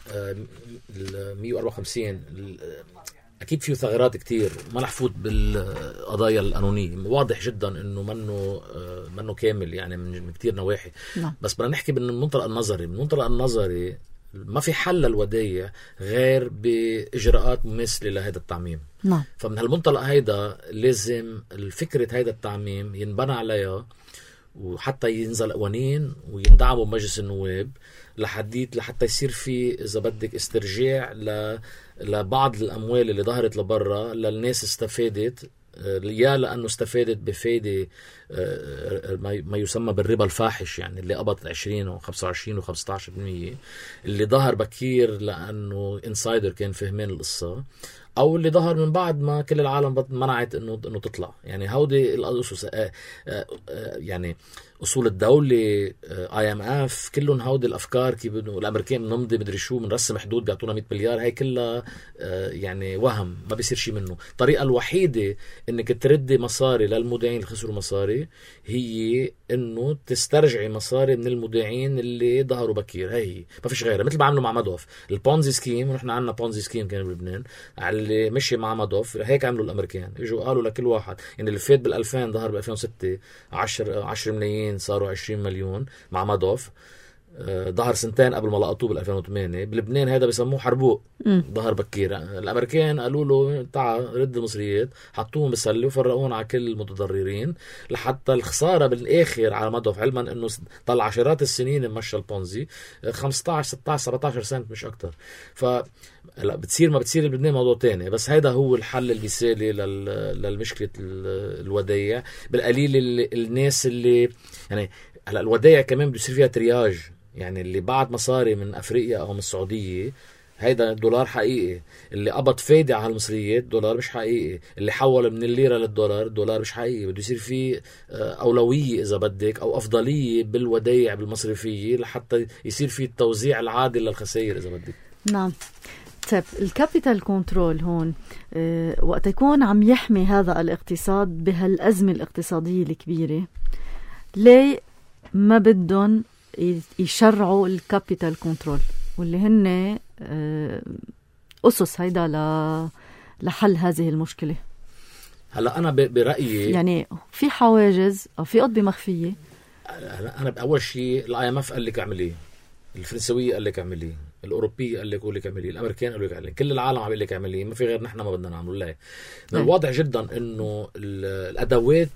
154 أكيد فيه ثغرات كتير، ما نحفوت بالقضايا القانونية. واضح جدا إنه منه كامل يعني من كتير نواحي. بس بدنا نحكي من المنطلق النظري. من المنطلق النظري ما في حل للودايع غير بإجراءات مماثلة لهذا التعميم. فمن هالمنطلق هيدا لازم الفكرة هيدا التعميم ينبنى عليها، وحتى ينزل قوانين ويندعموا بمجلس النواب لحتى يصير في إذا بدك استرجاع لبعض الأموال اللي ظهرت لبرا للناس استفادت، يا لأنه استفادت بفايدة ما يسمى بالربا الفاحش، يعني اللي قبضت 20 و25 و15% اللي ظهر بكير لأنه إنسايدر كان فهمان القصة، أو اللي ظهر من بعد ما كل العالم منعت إنه تطلع. يعني هودي الأسس يعني أصول الدولة IMF كلهم هودي الأفكار كيف الأمريكان نمضي مدري شو بنرسم حدود بيعطونا 100 مليار، هاي كلها يعني وهم ما بيصير شيء منه. الطريقة الوحيدة إنك تردي مصاري للمودعين اللي خسروا مصاري هي إنه تسترجعي مصاري من المودعين اللي ظهروا بكير. هي ما فيش غيرها، مثل ما عملوا مع مادوف البونزي سكيم. ونحن عنا بونزي سكيم كان بلبنان اللي مشي مع مادوف، هيك عملوا الأمريكان. يجوا قالوا لكل واحد يعني اللي فات بال2000 ظهر ب2006 10 ملايين صاروا 20 مليون مع مادوف. ظهر سنتين قبل ما لقطوه بال 2008 بلبنان. هذا بيسموه حربوق، ظهر بكير. الامريكان قالوا له تعال رد المصريات، حطوهم بالسله وفرقوهم على كل المتضررين لحتى الخساره بالاخر على مدى، علما انه طلع عشرات السنين مشى البونزي 15 16 17 سنه مش اكتر. ف لا بتصير ما بتصير بلبنان موضوع تاني، بس هيدا هو الحل المثالي للمشكله الودايع. بالقليل الناس اللي يعني هلا الودايع كمان بيصير فيها ترياج، يعني اللي بعد مصاري من افريقيا او من السعوديه هيدا دولار حقيقي، اللي قبض فايدة على المصريات دولار مش حقيقي، اللي حول من الليرة للدولار دولار مش حقيقي. بده يصير في أولوية إذا بدك أو أفضلية بالودايع بالمصرفية لحتى يصير في التوزيع العادل للخسائر إذا بدك. نعم. طيب الكابيتال كنترول هون وقت يكون عم يحمي هذا الاقتصاد بهالأزمة الاقتصادية الكبيرة، ليه ما بدهم يشرعوا الكابيتال كنترول واللي هن أسس هيدا لحل هذه المشكلة؟ هلا أنا برأيي يعني في حواجز أو في قضبة مخفية. أنا بأول شيء الIMF قال لك اعمليه، الفرنسوية قال لك اعمليه، الأوروبية قال لك اعمليه، الأمريكان قال لك اعمليه، كل العالم عم يقول لك اعمليه، ما في غير نحن ما بدنا نعمله. لا من الواضح جدا إنه الأدوات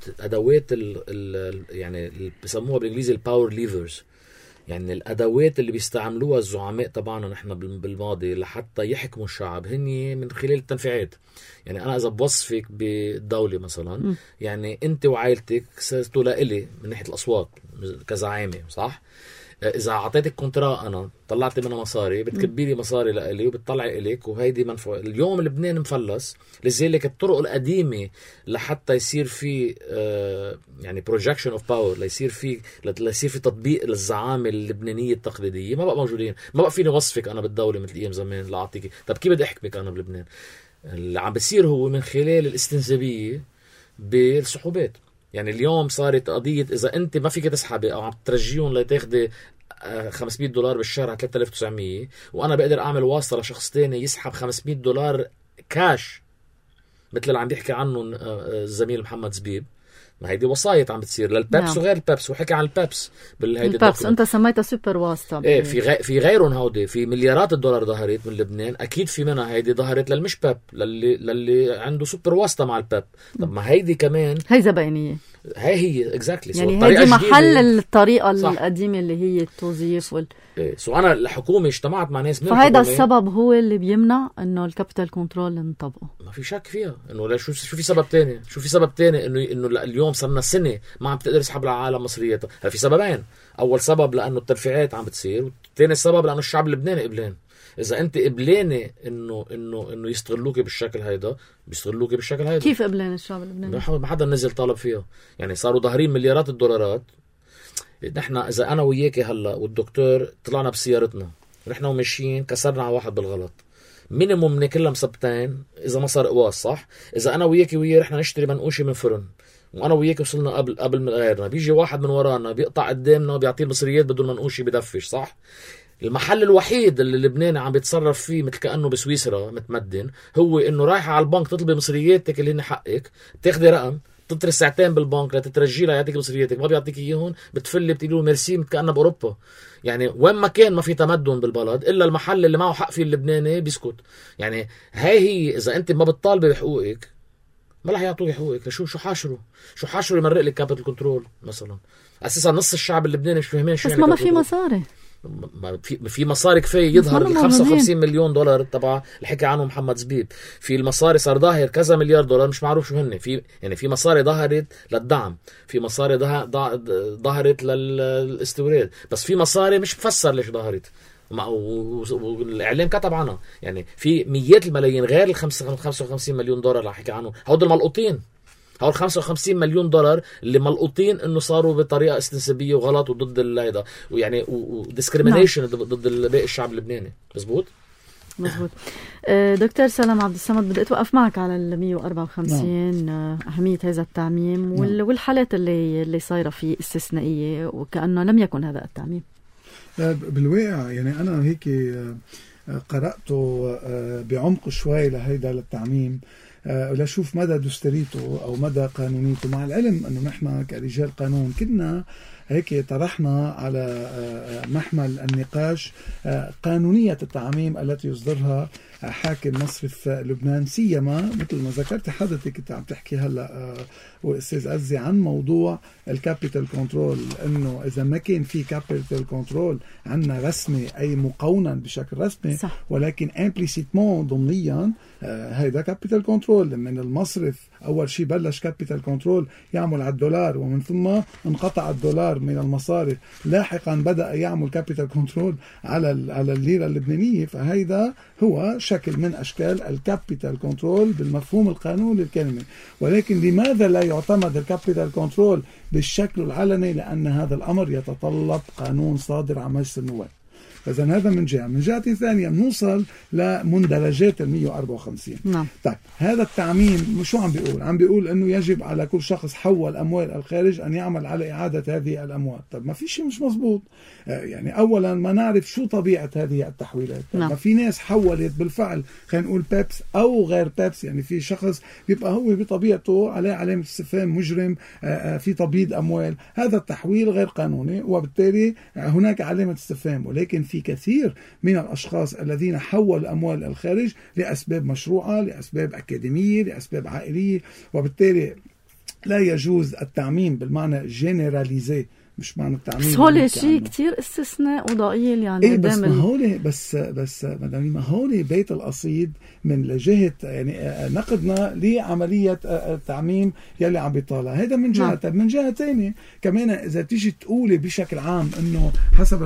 يعني بسموها بالإنجليزي الباور ليفرز، يعني الأدوات اللي بيستعملوها الزعماء طبعا نحن بالماضي لحتى يحكموا الشعب هني من خلال التنفيعات. يعني أنا إذا بوصفك بالدولة مثلا يعني أنت وعائلتك ستلاقي من ناحية الأصوات كزعامة، صح؟ إذا أعطيتك كونترا أنا طلعت منها مصاري بتكبي لي مصاري لإلي وبتطلع إليك، وهيدي منفوع. اليوم لبنان مفلس، لذلك الطرق القديمة لحتى يصير في يعني projection of power ليصير في تطبيق للزعامة اللبنانية التقليدية ما بقى موجودين. ما بقى فيني وصفك أنا بالدولة مثل أيام زمان لأعطيك. طب كيف بدي أحكمك أنا بلبنان؟ اللي عم بصير هو من خلال الاستنزابية بالسحوبات. يعني اليوم صارت قضية إذا أنت ما فيك تسحبي أو عم ترجيهم لتاخدي $500 بالشهر على 3900 وأنا بقدر أعمل واسطة لشخص تاني يسحب $500 كاش مثل اللي عم بيحكي عنه الزميل محمد زبيب. ما هيدي وصاية عم بتصير للبابس وغير البابس، وحكي عن البابس البابس انت سميتها سوبر واسطة. ايه في غيرهم هودي في مليارات الدولار ظهرت من لبنان، اكيد في منها هيدي ظهرت للمش باب للي عنده سوبر واسطة مع الباب. طب ما هيدي كمان هي زبائنية، هي اكزاكتلي يعني هيدي محل الطريقة القديمة اللي هي التوظيف سو انا الحكومة اجتمعت مع ناس من فهيدا السبب هو اللي بيمنع انه الكابيتال كنترول نطبقه. ما في شك فيها انه شو في سبب تاني، انه اليوم صرنا سنة ما عم تقدر تسحب العالم مصريات. في سببين، اول سبب لانه الترفيعات عم بتصير، والثاني سبب لانه الشعب اللبناني قبلان. اذا انت قبلاني انه يستغلوك بالشكل هيدا بيستغلوك بالشكل هيدا. كيف قبلان الشعب اللبناني؟ ما حدا نزل طالب فيها، يعني صاروا ظاهرين مليارات الدولارات. نحن اذا انا وياك هلا والدكتور طلعنا بسيارتنا نحن وماشيين كسرنا على واحد بالغلط، مينيموم ناكلها مسبتين اذا ما صار قواس، صح؟ اذا انا وياك رحنا نشتري منقوشه من فرن وانا وياك وصلنا قبل من غيرنا، بيجي واحد من ورانا بيقطع قدامنا وبيعطيه المصريات بدون منقوشه بدفش، صح؟ المحل الوحيد اللي اللبناني عم بيتصرف فيه مثل كأنه بسويسرا متمدن هو انه رايحة على البنك تطلبي مصرياتك اللي هن حقك، تاخدي رقم تطري ساعتين بالبنك لتترجي له يعطيك مصرياتك، ما بيعطيك اياهم بتفلي بتقولي له ميرسي مثل كأنه باوروبا. يعني وين ما كان ما في تمدن بالبلد الا المحل اللي معه حق فيه اللبناني بيسكت. يعني هي اذا انت ما بتطالبي بحقوقك ما رح يعطوك حقوقك. شو حاشروا يمرق لك كابيتال كنترول مثلا؟ اساسا نص الشعب اللبناني مش فاهمين شو يعني. بس ما في مصاري، في مصاري كفايه يظهر ال $55 مليون تبع الحكي عنه محمد زبيب. في المصاري صار ظاهر كذا مليار دولار مش معروف شو هن. في مصاري ظهرت للدعم، في مصاري ظهرت للاستوراد، بس في مصاري مش مفسر ليش ظهرت والاعلام كتب عنها. يعني في مئات الملايين غير ال $55 مليون اللي حكي عنه، هود الملقوطين، هول $55 مليون اللي ملقوطين انه صاروا بطريقه استنسابيه وغلط وضد هيدا ويعني وديسكريميشن ضد باقي الشعب اللبناني. مظبوط. دكتور سلام عبد الصمد، بدي اتوقف معك على ال 154 اهميه هذا التعميم والحالات اللي صايره فيه استثنائيه وكانه لم يكن هذا التعميم. بالواقع يعني انا هيك قراته بعمق شوي لهيدا للتعميم لشوف مدى دستوريته أو مدى قانونيته، مع العلم أنه نحن كرجال قانون كنا هيك طرحنا على محمل النقاش قانونية التعميم التي يصدرها حاكم مصرف لبنان، سيما مثل ما ذكرت حضرتك كنت عم تحكي هلا واستاذ عزي عن موضوع الكابيتال كنترول، انه اذا ما كان في كابيتال كنترول عندنا رسمي اي مقونا بشكل رسمي صح. ولكن امبليسيتمون ضمنيا هيدا كابيتال كنترول. من المصرف اول شيء بلش كابيتال كنترول يعمل على الدولار، ومن ثم انقطع الدولار من المصارف، لاحقا بدا يعمل كابيتال كنترول على الليره اللبنانيه. فهيدا هو شكل من اشكال الكابيتال كنترول بالمفهوم القانوني للكلمه. ولكن لماذا لا يعتمد الكابيتال كنترول بالشكل العلني؟ لان هذا الامر يتطلب قانون صادر عن مجلس النواب. إذا هذا من جهة. من جهة ثانية نوصل لمندرجات 154. نعم. طيب هذا التعميم شو عم بيقول؟ عم بيقول أنه يجب على كل شخص حول أموال الخارج أن يعمل على إعادة هذه الأموال. طب ما في شيء مش مزبوط. يعني أولا ما نعرف شو طبيعة هذه التحويلات. نعم. ما في ناس حولت بالفعل، خلينا نقول بيبس أو غير بيبس، يعني في شخص بيبقى هو بطبيعته عليه علامة استفهام، مجرم، في تبييض أموال. هذا التحويل غير قانوني وبالتالي هناك علامة استفهام. ولكن في كثير من الأشخاص الذين حولوا أموال الخارج لأسباب مشروعة، لأسباب أكاديمية، لأسباب عائلية، وبالتالي لا يجوز التعميم بالمعنى جينيراليزي، مش معنى التعميم. بس هول شيء كتير استثناء وضئيل يعني. إيه بس ما هول بس مدامي ما هول بيت القصيد من لجهة يعني نقدنا لعملية التعميم يلي عم بيطالع هذا من جهة. طب من جهة تانية كمان إذا تيجي تقولي بشكل عام إنه حسب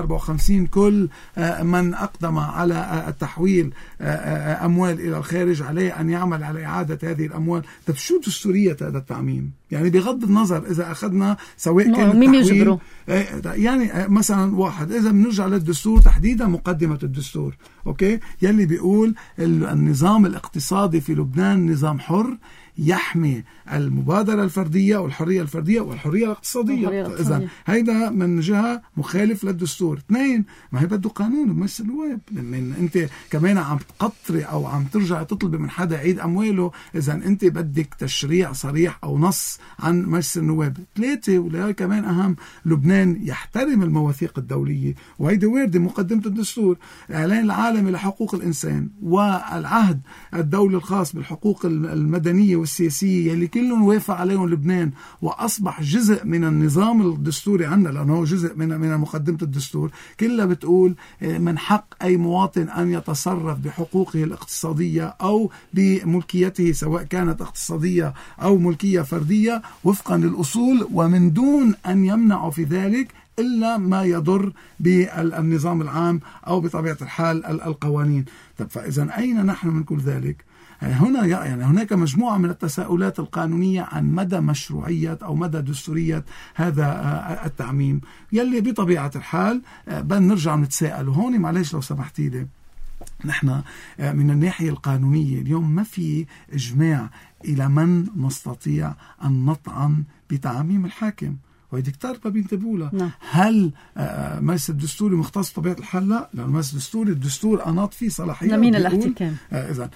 154 كل من أقدم على التحويل أموال إلى الخارج عليه أن يعمل على إعادة هذه الأموال. طب شو دستورية هذا التعميم؟ يعني بغض النظر إذا أخذنا سواء كان التحويل يعني مثلا واحد إذا بنرجع للدستور تحديدا مقدمة الدستور أوكي يلي بيقول النظام الاقتصادي في لبنان نظام حر يحمي المبادرة الفردية والحرية الفردية والحرية الاقتصادية. إذن هيدا من جهة مخالف للدستور. اثنين ما هي بده قانون بمجلس النواب. من أنت كمان عم تقطري أو عم ترجع تطلب من حدا يعيد أمواله، إذن أنت بدك تشريع صريح أو نص عن مجلس النواب. ثلاثة ولا كمان أهم، لبنان يحترم المواثيق الدولية وهيدا وارد مقدمة الدستور، الإعلان العالمي لحقوق الإنسان والعهد الدولي الخاص بالحقوق المدنية والسياسية اللي كلهم وافق عليهم لبنان وأصبح جزء من النظام الدستوري عندنا لأنه جزء من مقدمة الدستور. كلها بتقول من حق أي مواطن أن يتصرف بحقوقه الاقتصادية أو بملكيته سواء كانت اقتصادية أو ملكية فردية وفقا للأصول ومن دون أن يمنع في ذلك إلا ما يضر بالنظام العام أو بطبيعة الحال القوانين. طب فإذا أين نحن من كل ذلك؟ هنا يعني هناك مجموعة من التساؤلات القانونية عن مدى مشروعية أو مدى دستورية هذا التعميم يلي بطبيعة الحال بنرجع نتساءل. وهون معلش لو سمحتي لي، نحن من الناحية القانونية اليوم ما في إجماع إلى من نستطيع أن نطعن بتعميم الحاكم، وهيدي كتار ما بينتبهوا لها. هل مجلس الدستوري مختص بطبيعة الحال؟ لا، لأن المجلس الدستوري الدستور أناط فيه صلاحيات لمين الاحتكام. إذن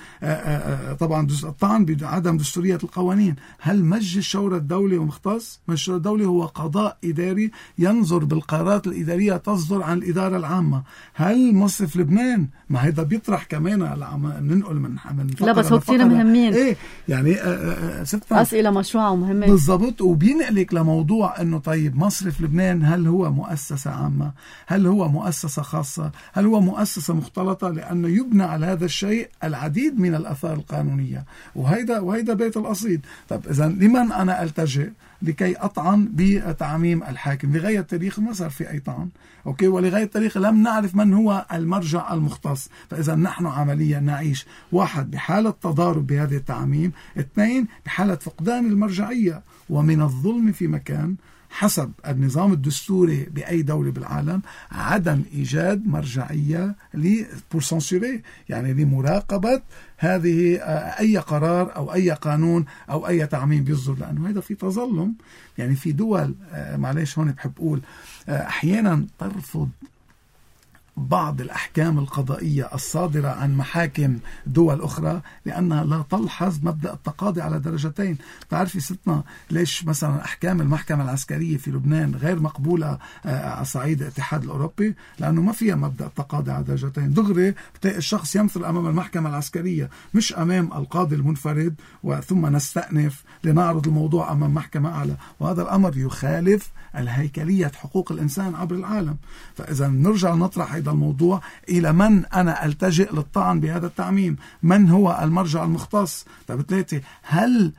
طبعا الطعن بعدم دستورية القوانين. هل مجلس الشورى الدولي مختص؟ مجلس الشورى الدولي هو قضاء إداري ينظر بالقرارات الإدارية تصدر عن الإدارة العامة. هل مصرف لبنان؟ ما هيدا بيطرح كمان ننقل من لا بس هو كتير مهمين. إيه يعني أسئلة مشروعة ومهمة بالضبط. وبينقلك لموضوع إنه طيب مصرف لبنان هل هو مؤسسة عامة؟ هل هو مؤسسة خاصة؟ هل هو مؤسسة مختلطة؟ لأنه يبنى على هذا الشيء العديد من الآثار القانونية وهيدا بيت القصيد. طب إذا لمن أنا ألتجئ لكي أطعن بتعميم الحاكم؟ لغاية التاريخ ما صار في أي طعن أوكي، ولغاية التاريخ لم نعرف من هو المرجع المختص. فإذا نحن عمليا نعيش واحد بحالة تضارب بهذه التعميم، اثنين بحالة فقدان المرجعية ومن الظلم في مكان حسب النظام الدستوري بأي دولة بالعالم عدم إيجاد مرجعية لبورسانسوري يعني لمراقبة هذه أي قرار أو أي قانون أو أي تعميم بيصدر، لأنه هذا في تظلم. يعني في دول معلش هون بحب أقول أحيانا ترفض بعض الأحكام القضائية الصادرة عن محاكم دول أخرى لأنها لا تلحظ مبدأ التقاضي على درجتين. تعرفي ستنا ليش مثلا أحكام المحكمة العسكرية في لبنان غير مقبولة على صعيد الاتحاد الأوروبي؟ لأنه ما فيها مبدأ التقاضي على درجتين. دغري بتلاقي الشخص يمثل أمام المحكمة العسكرية مش أمام القاضي المنفرد ثم نستأنف لنعرض الموضوع أمام محكمة أعلى، وهذا الأمر يخالف الهيكلية حقوق الإنسان عبر العالم. فإذا نرجع نطرح هذا الموضوع إلى من أنا ألتجئ للطعن بهذا التعميم؟ من هو المرجع المختص؟ فبالتالي هل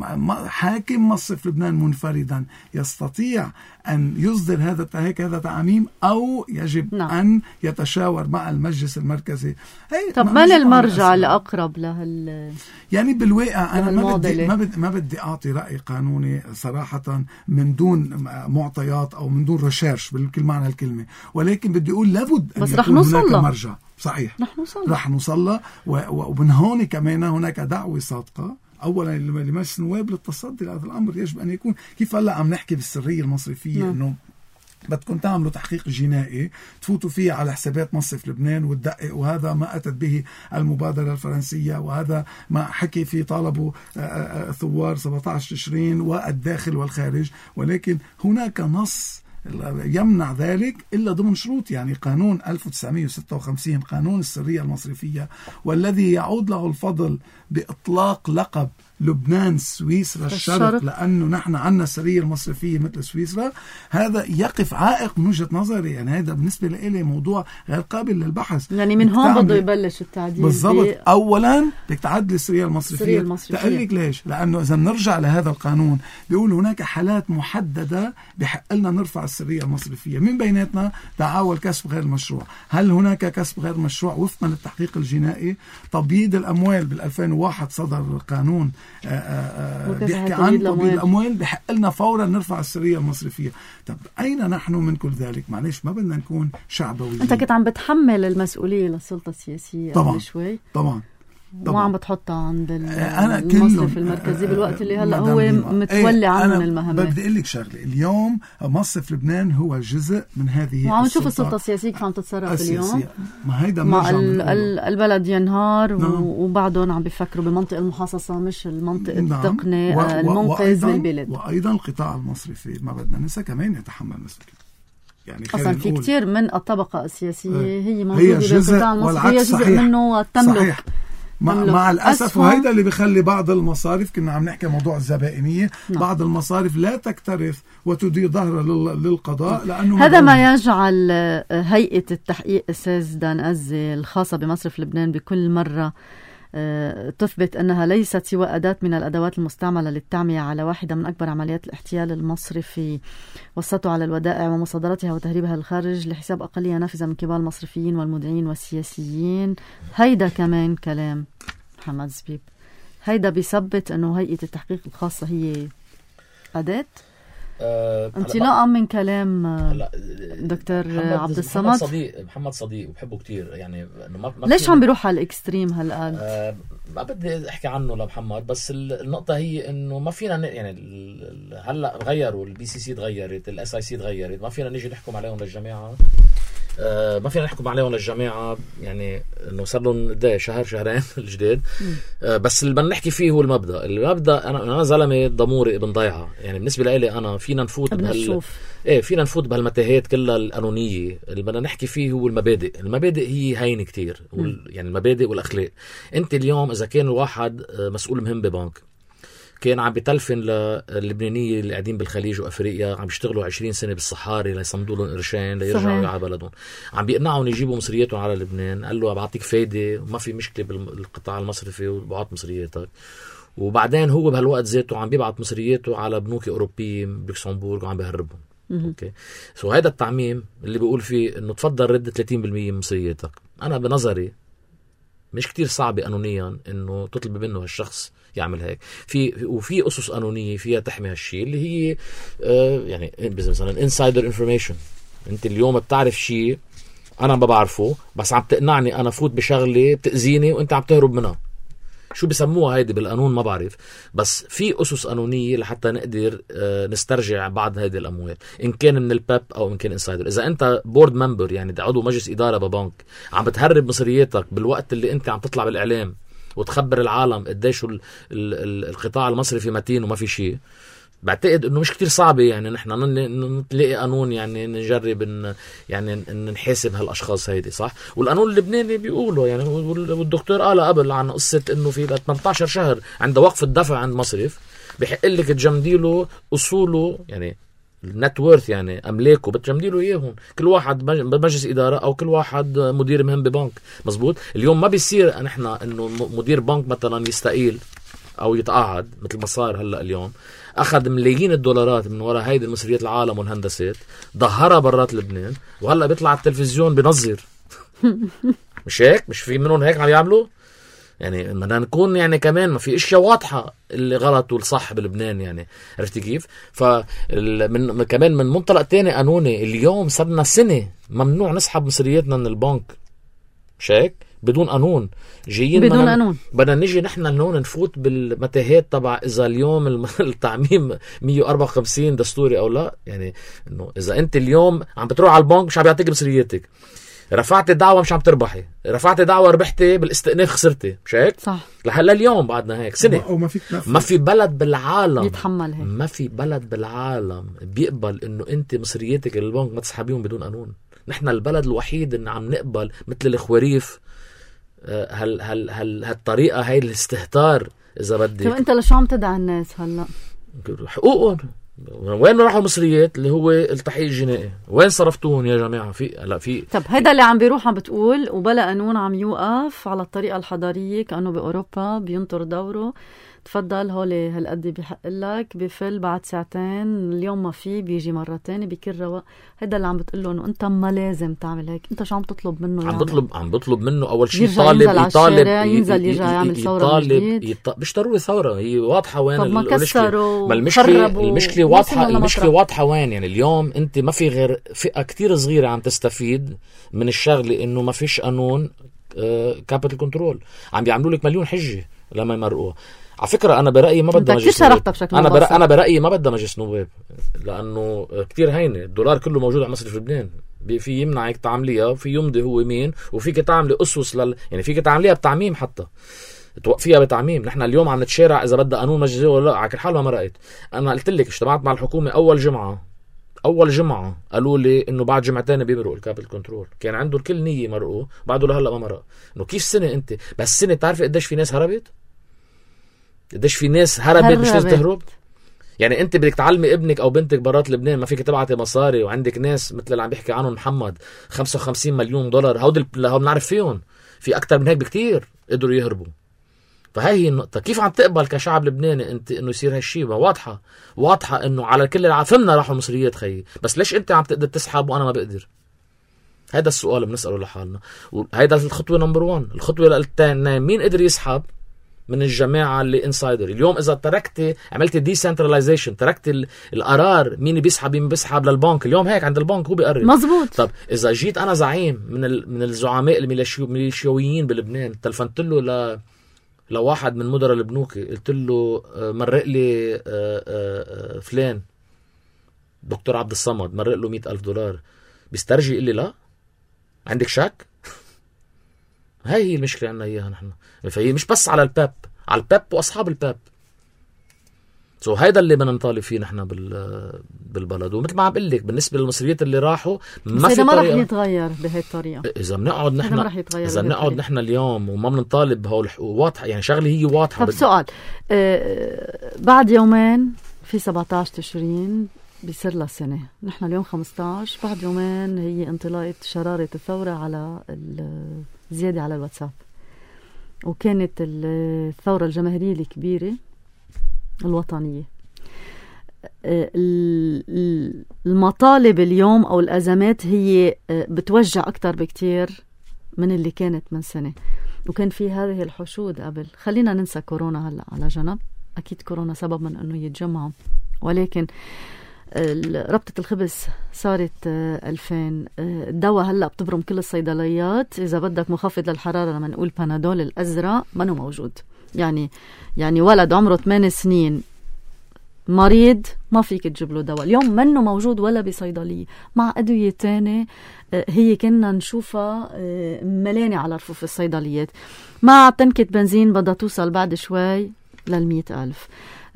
حاكم مصرف لبنان منفردا يستطيع أن يصدر هذا التعميم أو يجب أن يتشاور مع المجلس المركزي؟ طب من المرجع الأقرب يعني بالواقع أنا ما بدي أعطي رأي قانوني صراحة من دون معطيات أو من دون ريسيرش بالكل معنى الكلمة، ولكن بدي أقول لابد أن يكون هناك مرجع. صحيح رح نوصل، ومن هون كمان هناك دعوة صادقة أولا لمجلس النواب للتصدي لهذا الأمر. يجب أن يكون كيف هلا عم نحكي بالسرية المصرفية إنه بدكم تعملوا تحقيق جنائي تفوتوا فيه على حسابات مصرف لبنان وتدقق، وهذا ما أتت به المبادرة الفرنسية، وهذا ما حكي فيه طالبوا ثوار 17 تشرين والداخل والخارج، ولكن هناك نص يمنع ذلك إلا ضمن شروط. يعني قانون 1956 قانون السرية المصرفية، والذي يعود له الفضل بإطلاق لقب لبنان سويسرا الشرق لأنه نحن عنا السرية المصرفية مثل سويسرا، هذا يقف عائق من وجهة نظري. يعني هذا بالنسبة لي موضوع غير قابل للبحث. يعني من هون بده يبلش التعديل بالضبط. أولا بدك تعدل السرية المصرفية. تقلك ليش؟ لأنه إذا نرجع لهذا القانون بيقول هناك حالات محددة بحق لنا نرفع السرية المصرفية، من بيناتنا تعاول كسب غير مشروع. هل هناك كسب غير مشروع وفقا للتحقيق الجنائي؟ تبييض الأموال بال2001 صدر قانون بيحكي عن تبييض الأموال، بحق لنا فورا نرفع السرية المصرفية. طب أين نحن من كل ذلك؟ معلش ما بدنا نكون شعبويين. أنت كنت عم بتحمل المسؤولية للسلطة السياسية طبعا شوي طبعا وعم بتحطها عند المصرف المركزي بالوقت اللي هلا هو متولي عنهم المهمات. بدي أقول لك شغله، اليوم مصرف لبنان هو جزء من هذه وعم نشوف السلطة السياسية كيف عم تتصرف اليوم. ما هيدا مع البلد ينهار وبعدهم عم بيفكروا بمنطقة المحاصصة مش المنطقة التقنية المنقذ للبلد. وأيضا القطاع المصرفي ما بدنا ننسى كمان يتحمل مسؤولية. يعني أصلا في كتير من الطبقة السياسية هي موجودة بالقطاع المصرفي، هي جزء منه تملك. صحيح. مع الأسف، وهيدا اللي بيخلي بعض المصارف، كنا عم نحكي موضوع الزبائنية، بعض المصارف لا تكترث وتدير ظهرها للقضاء، لأنه هذا ما يجعل هيئة التحقيق أستاذ دان أزي الخاصة بمصرف لبنان بكل مرة تثبت أنها ليست سوى أداة من الأدوات المستعملة للتعمية على واحدة من أكبر عمليات الاحتيال المصرفي والسطو على الودائع ومصادرتها وتهريبها للخارج لحساب أقلية نافذة من كبار المصرفيين والمدعين والسياسيين. هيدا كمان كلام محمد زبيب، هيدا بيثبت أنه هيئة التحقيق الخاصة هي أداة انطلاقا من كلام دكتور عبد الصمد. محمد صديق وبحبه كتير. يعني ليش عم بيروح على الاكستريم هالقد؟ ما بدي احكي عنه لمحمد، بس النقطة هي انه ما فينا يعني هلا غيروا البي سي سي، تغيرت الاس اي سي، تغيرت، ما فينا نيجي نحكم عليهم للجماعة. ما فينا نحكم عليهم للجماعة، يعني انه صار لهم شهر شهرين الجديد. بس اللي بدنا نحكي فيه هو المبدأ. انا زلمه ضموري ابن ضيعه، يعني بالنسبه لي انا فينا نفوت فينا نفوت بهالمتاهات كلها القانونيه. اللي بدنا نحكي فيه هو المبادئ هي هينه كتير، يعني المبادئ والاخلاق. انت اليوم اذا كان الواحد مسؤول مهم ببنك كان عم بتلفن للبنانية اللي قاعدين بالخليج وأفريقيا، عم بيشتغلوا 20 سنة بالصحاري ليصمدوا لهم قرشين ليرجعوا على بلدهم، عم بيقنعهم يجيبوا مصرياتهم على لبنان. قال له بعطيك فايدة وما في مشكلة بالقطاع المصرفي وبعط مصرياتك. وبعدين هو بهالوقت ذاته عم بيبعت مصرياته على بنوك أوروبية بلوكسمبورغ وعم بيهربهم. اوكي، هذا التعميم اللي بيقول فيه انه تفضل رد 30% من مصرياتك، انا بنظري مش كتير صعب قانونيا انه تطلب منه هالشخص يعمل هيك. وفي اسس قانونيه فيها تحمي هالشيء اللي هي يعني مثلا انسايدر انفورميشن. انت اليوم بتعرف شيء انا ما بعرفه، بس عم تقنعني انا فوت بشغله بتاذيني وانت عم تهرب منها. شو بسموها هيدي بالقانون ما بعرف، بس في أسس قانونية لحتى نقدر نسترجع بعض هيدي الأموال، إن كان من الباب أو إن كان إنسايدر. إذا أنت بورد ممبر يعني عضو مجلس إدارة ببنك عم بتهرب مصرياتك بالوقت اللي أنت عم تطلع بالإعلام وتخبر العالم قديش القطاع المصرفي متين وما في شيء، بعتقد انه مش كتير صعبة يعني نحن نلاقي قانون يعني نجرب يعني نحاسب هالاشخاص هيدي، صح؟ والقانون اللبناني بيقولوا يعني، والدكتور قال قبل عن قصة انه في 18 شهر عند وقف الدفع عند مصرف بحق لك تجمديله اصوله يعني النت وورث يعني املاكه، بتجمديله اياهم كل واحد بمجلس اداره او كل واحد مدير مهم ببنك. مزبوط. اليوم ما بيصير نحن انه مدير بنك مثلا يستقيل او يتقاعد مثل ما صار هلا اليوم، اخذ ملايين الدولارات من وراء هيدي المصريات العالم والهندسات ظهرها برات لبنان، وهلا بيطلع على التلفزيون بنظر. مش هيك؟ مش في منهم هيك عم يعملوا؟ يعني بدنا نكون يعني كمان ما في اشياء واضحه اللي غلط والصح بلبنان يعني، عرفتي كيف؟ كمان من منطلق تاني قانوني، اليوم صرنا سنه ممنوع نسحب مصرياتنا من البنك. مش هيك؟ بدون قانون جايين بدون قانون. بدنا نيجي نحن هون نفوت بالمتاهات تبع اذا اليوم التعميم 154 دستوري او لا. يعني انه اذا انت اليوم عم بتروح على البنك مش عم يعطيك مصرياتك، رفعت دعوة مش عم تربحي، رفعت دعوة ربحتي بالاستئناف خسرتي. مش هيك؟ صح. لهلا اليوم بعدنا هيك سنة ما في بلد بالعالم يتحمل هيك. ما في بلد بالعالم بيقبل انه انت مصرياتك البنك ما تسحبيهم بدون قانون. نحن البلد الوحيد ان عم نقبل مثل الخواريف هالطريقة هاي الاستهتار اذا بدك. طب انت لشو عم تدعي الناس هلا؟ حقوقهم. وين راحوا المصريات اللي هو التحقيق الجنائي؟ وين صرفتوهم يا جماعه؟ في طب هيدا اللي عم بيروح عم بتقول وبلا قانون عم يوقف على الطريقه الحضاريه كانه باوروبا بينطر دوره. تفضل هولي هالقد بيحق لك بفل بعد ساعتين، اليوم ما في بيجي مرة تاني بكل رواق. هيدا اللي عم بتقول له انه انت ما لازم تعمل هيك. انت شو عم تطلب منه؟ عم بطلب منه اول شيء ينزل ينزل يرجع يعمل ثورة جديد. مش ضروري ثورة، هي واضحة وين. طب ما كسروا المشكلة واضحة. المشكلة واضحة وين يعني. اليوم انت ما في غير فئة كتير صغيرة عم تستفيد من الشغلة انه ما فيش قانون كابيتال كنترول. عم بيعملوا لك مليون حجة لما يمرقوها. على فكرة أنا برأيي ما بدها مجلس نواب. أنا برأيي ما بدها مجلس نواب، لأنه كتير هينة. الدولار كله موجود على مصرف لبنان، في يمنعك تعمليها وفي يمضي هو مين، وفيك تعملي أسس يعني فيك تعمليها بتعميم، حتى توقفيها بتعميم. نحن اليوم عم نتشارع إذا بدها قانون مجلس ولا لا. على كل حال ما مرقت. أنا قلت لك اجتمعت مع الحكومة أول جمعة قالوا لي إنه بعد جمعتين بيمرقوا الكابيتال كنترول. كان عنده الكل نية مرقوا، بعده لهلا ما مرق. إنه كيف سنة أنت بس سنة تعرف قديش في ناس هربت؟ قديش في ناس هربت مش لازم تهرب. يعني انت بدك تعلمي ابنك او بنتك برات لبنان ما فيك تبعتي مصاري، وعندك ناس مثل اللي عم بيحكي عنهم محمد 55 مليون دولار. هود بنعرف فيهم في اكتر من هيك بكتير قدروا يهربوا. فهي هي النقطة. كيف عم تقبل كشعب لبناني انت انه يصير هالشيء؟ واضحة انه على كل العافمنا راحوا المصريات خيي، بس ليش انت عم تقدر تسحب وانا ما بقدر؟ هذا السؤال بنسأله لحالنا. وهيدا الخطوة نمبر 1. الخطوة الثانية مين قدر يسحب من الجماعة اللي انسايدر؟ اليوم إذا تركتي عملتي ديسنتراليزيشن، تركتي القرار مين بيسحب للبنك، اليوم هيك عند البنك هو بيقرر. مزبوط. طب إذا جيت أنا زعيم من الزعماء الميليشيويين بلبنان، تلفنت له لواحد من مدراء البنوك قلت له مرق لي فلان دكتور عبد الصمد مرق له $100,000، بيسترجي يقول لي لا؟ عندك شك؟ هاي المشكلة عنا إياها نحن. فهي مش بس على الباب وأصحاب الباب. هيدا اللي بدنا نطالب فيه نحن بالبلد. ومثل ما عم بقول لك بالنسبة للمصريات اللي راحوا ما في طريقة. ما رح يتغير بهي الطريقة إذا بنقعد نحن اليوم وما بنطالب بهول الحقوق واضحة. يعني شغلة هي واضحة. طب سؤال بعد يومين في 17 تشرين بيصير لها سنة، نحن اليوم 15. بعد يومين هي انطلاقة شرارة الثورة على الزيادة على الواتساب، وكانت الثورة الجماهيرية الكبيرة الوطنية. المطالب اليوم أو الأزمات هي بتوجع أكتر بكتير من اللي كانت من سنة. وكان في هذه الحشود قبل. خلينا ننسى كورونا هلأ على جنب. أكيد كورونا سبب من أنه يتجمعوا، ولكن ربطة الخبز صارت 2000. الدواء هلأ بتبرم كل الصيدليات. إذا بدك مخفض للحرارة لما نقول بانادول الأزرق منه موجود. يعني ولد عمره 8 سنين مريض ما فيك تجيب له دواء اليوم، منه موجود ولا بصيدلية، مع أدوية تانية هي كنا نشوفها ملانة على رفوف الصيدليات. مع تنكة بنزين بدها توصل بعد شوي لل100,000.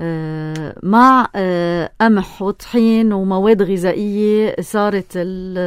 مع قمح وطحين ومواد غذائية صارت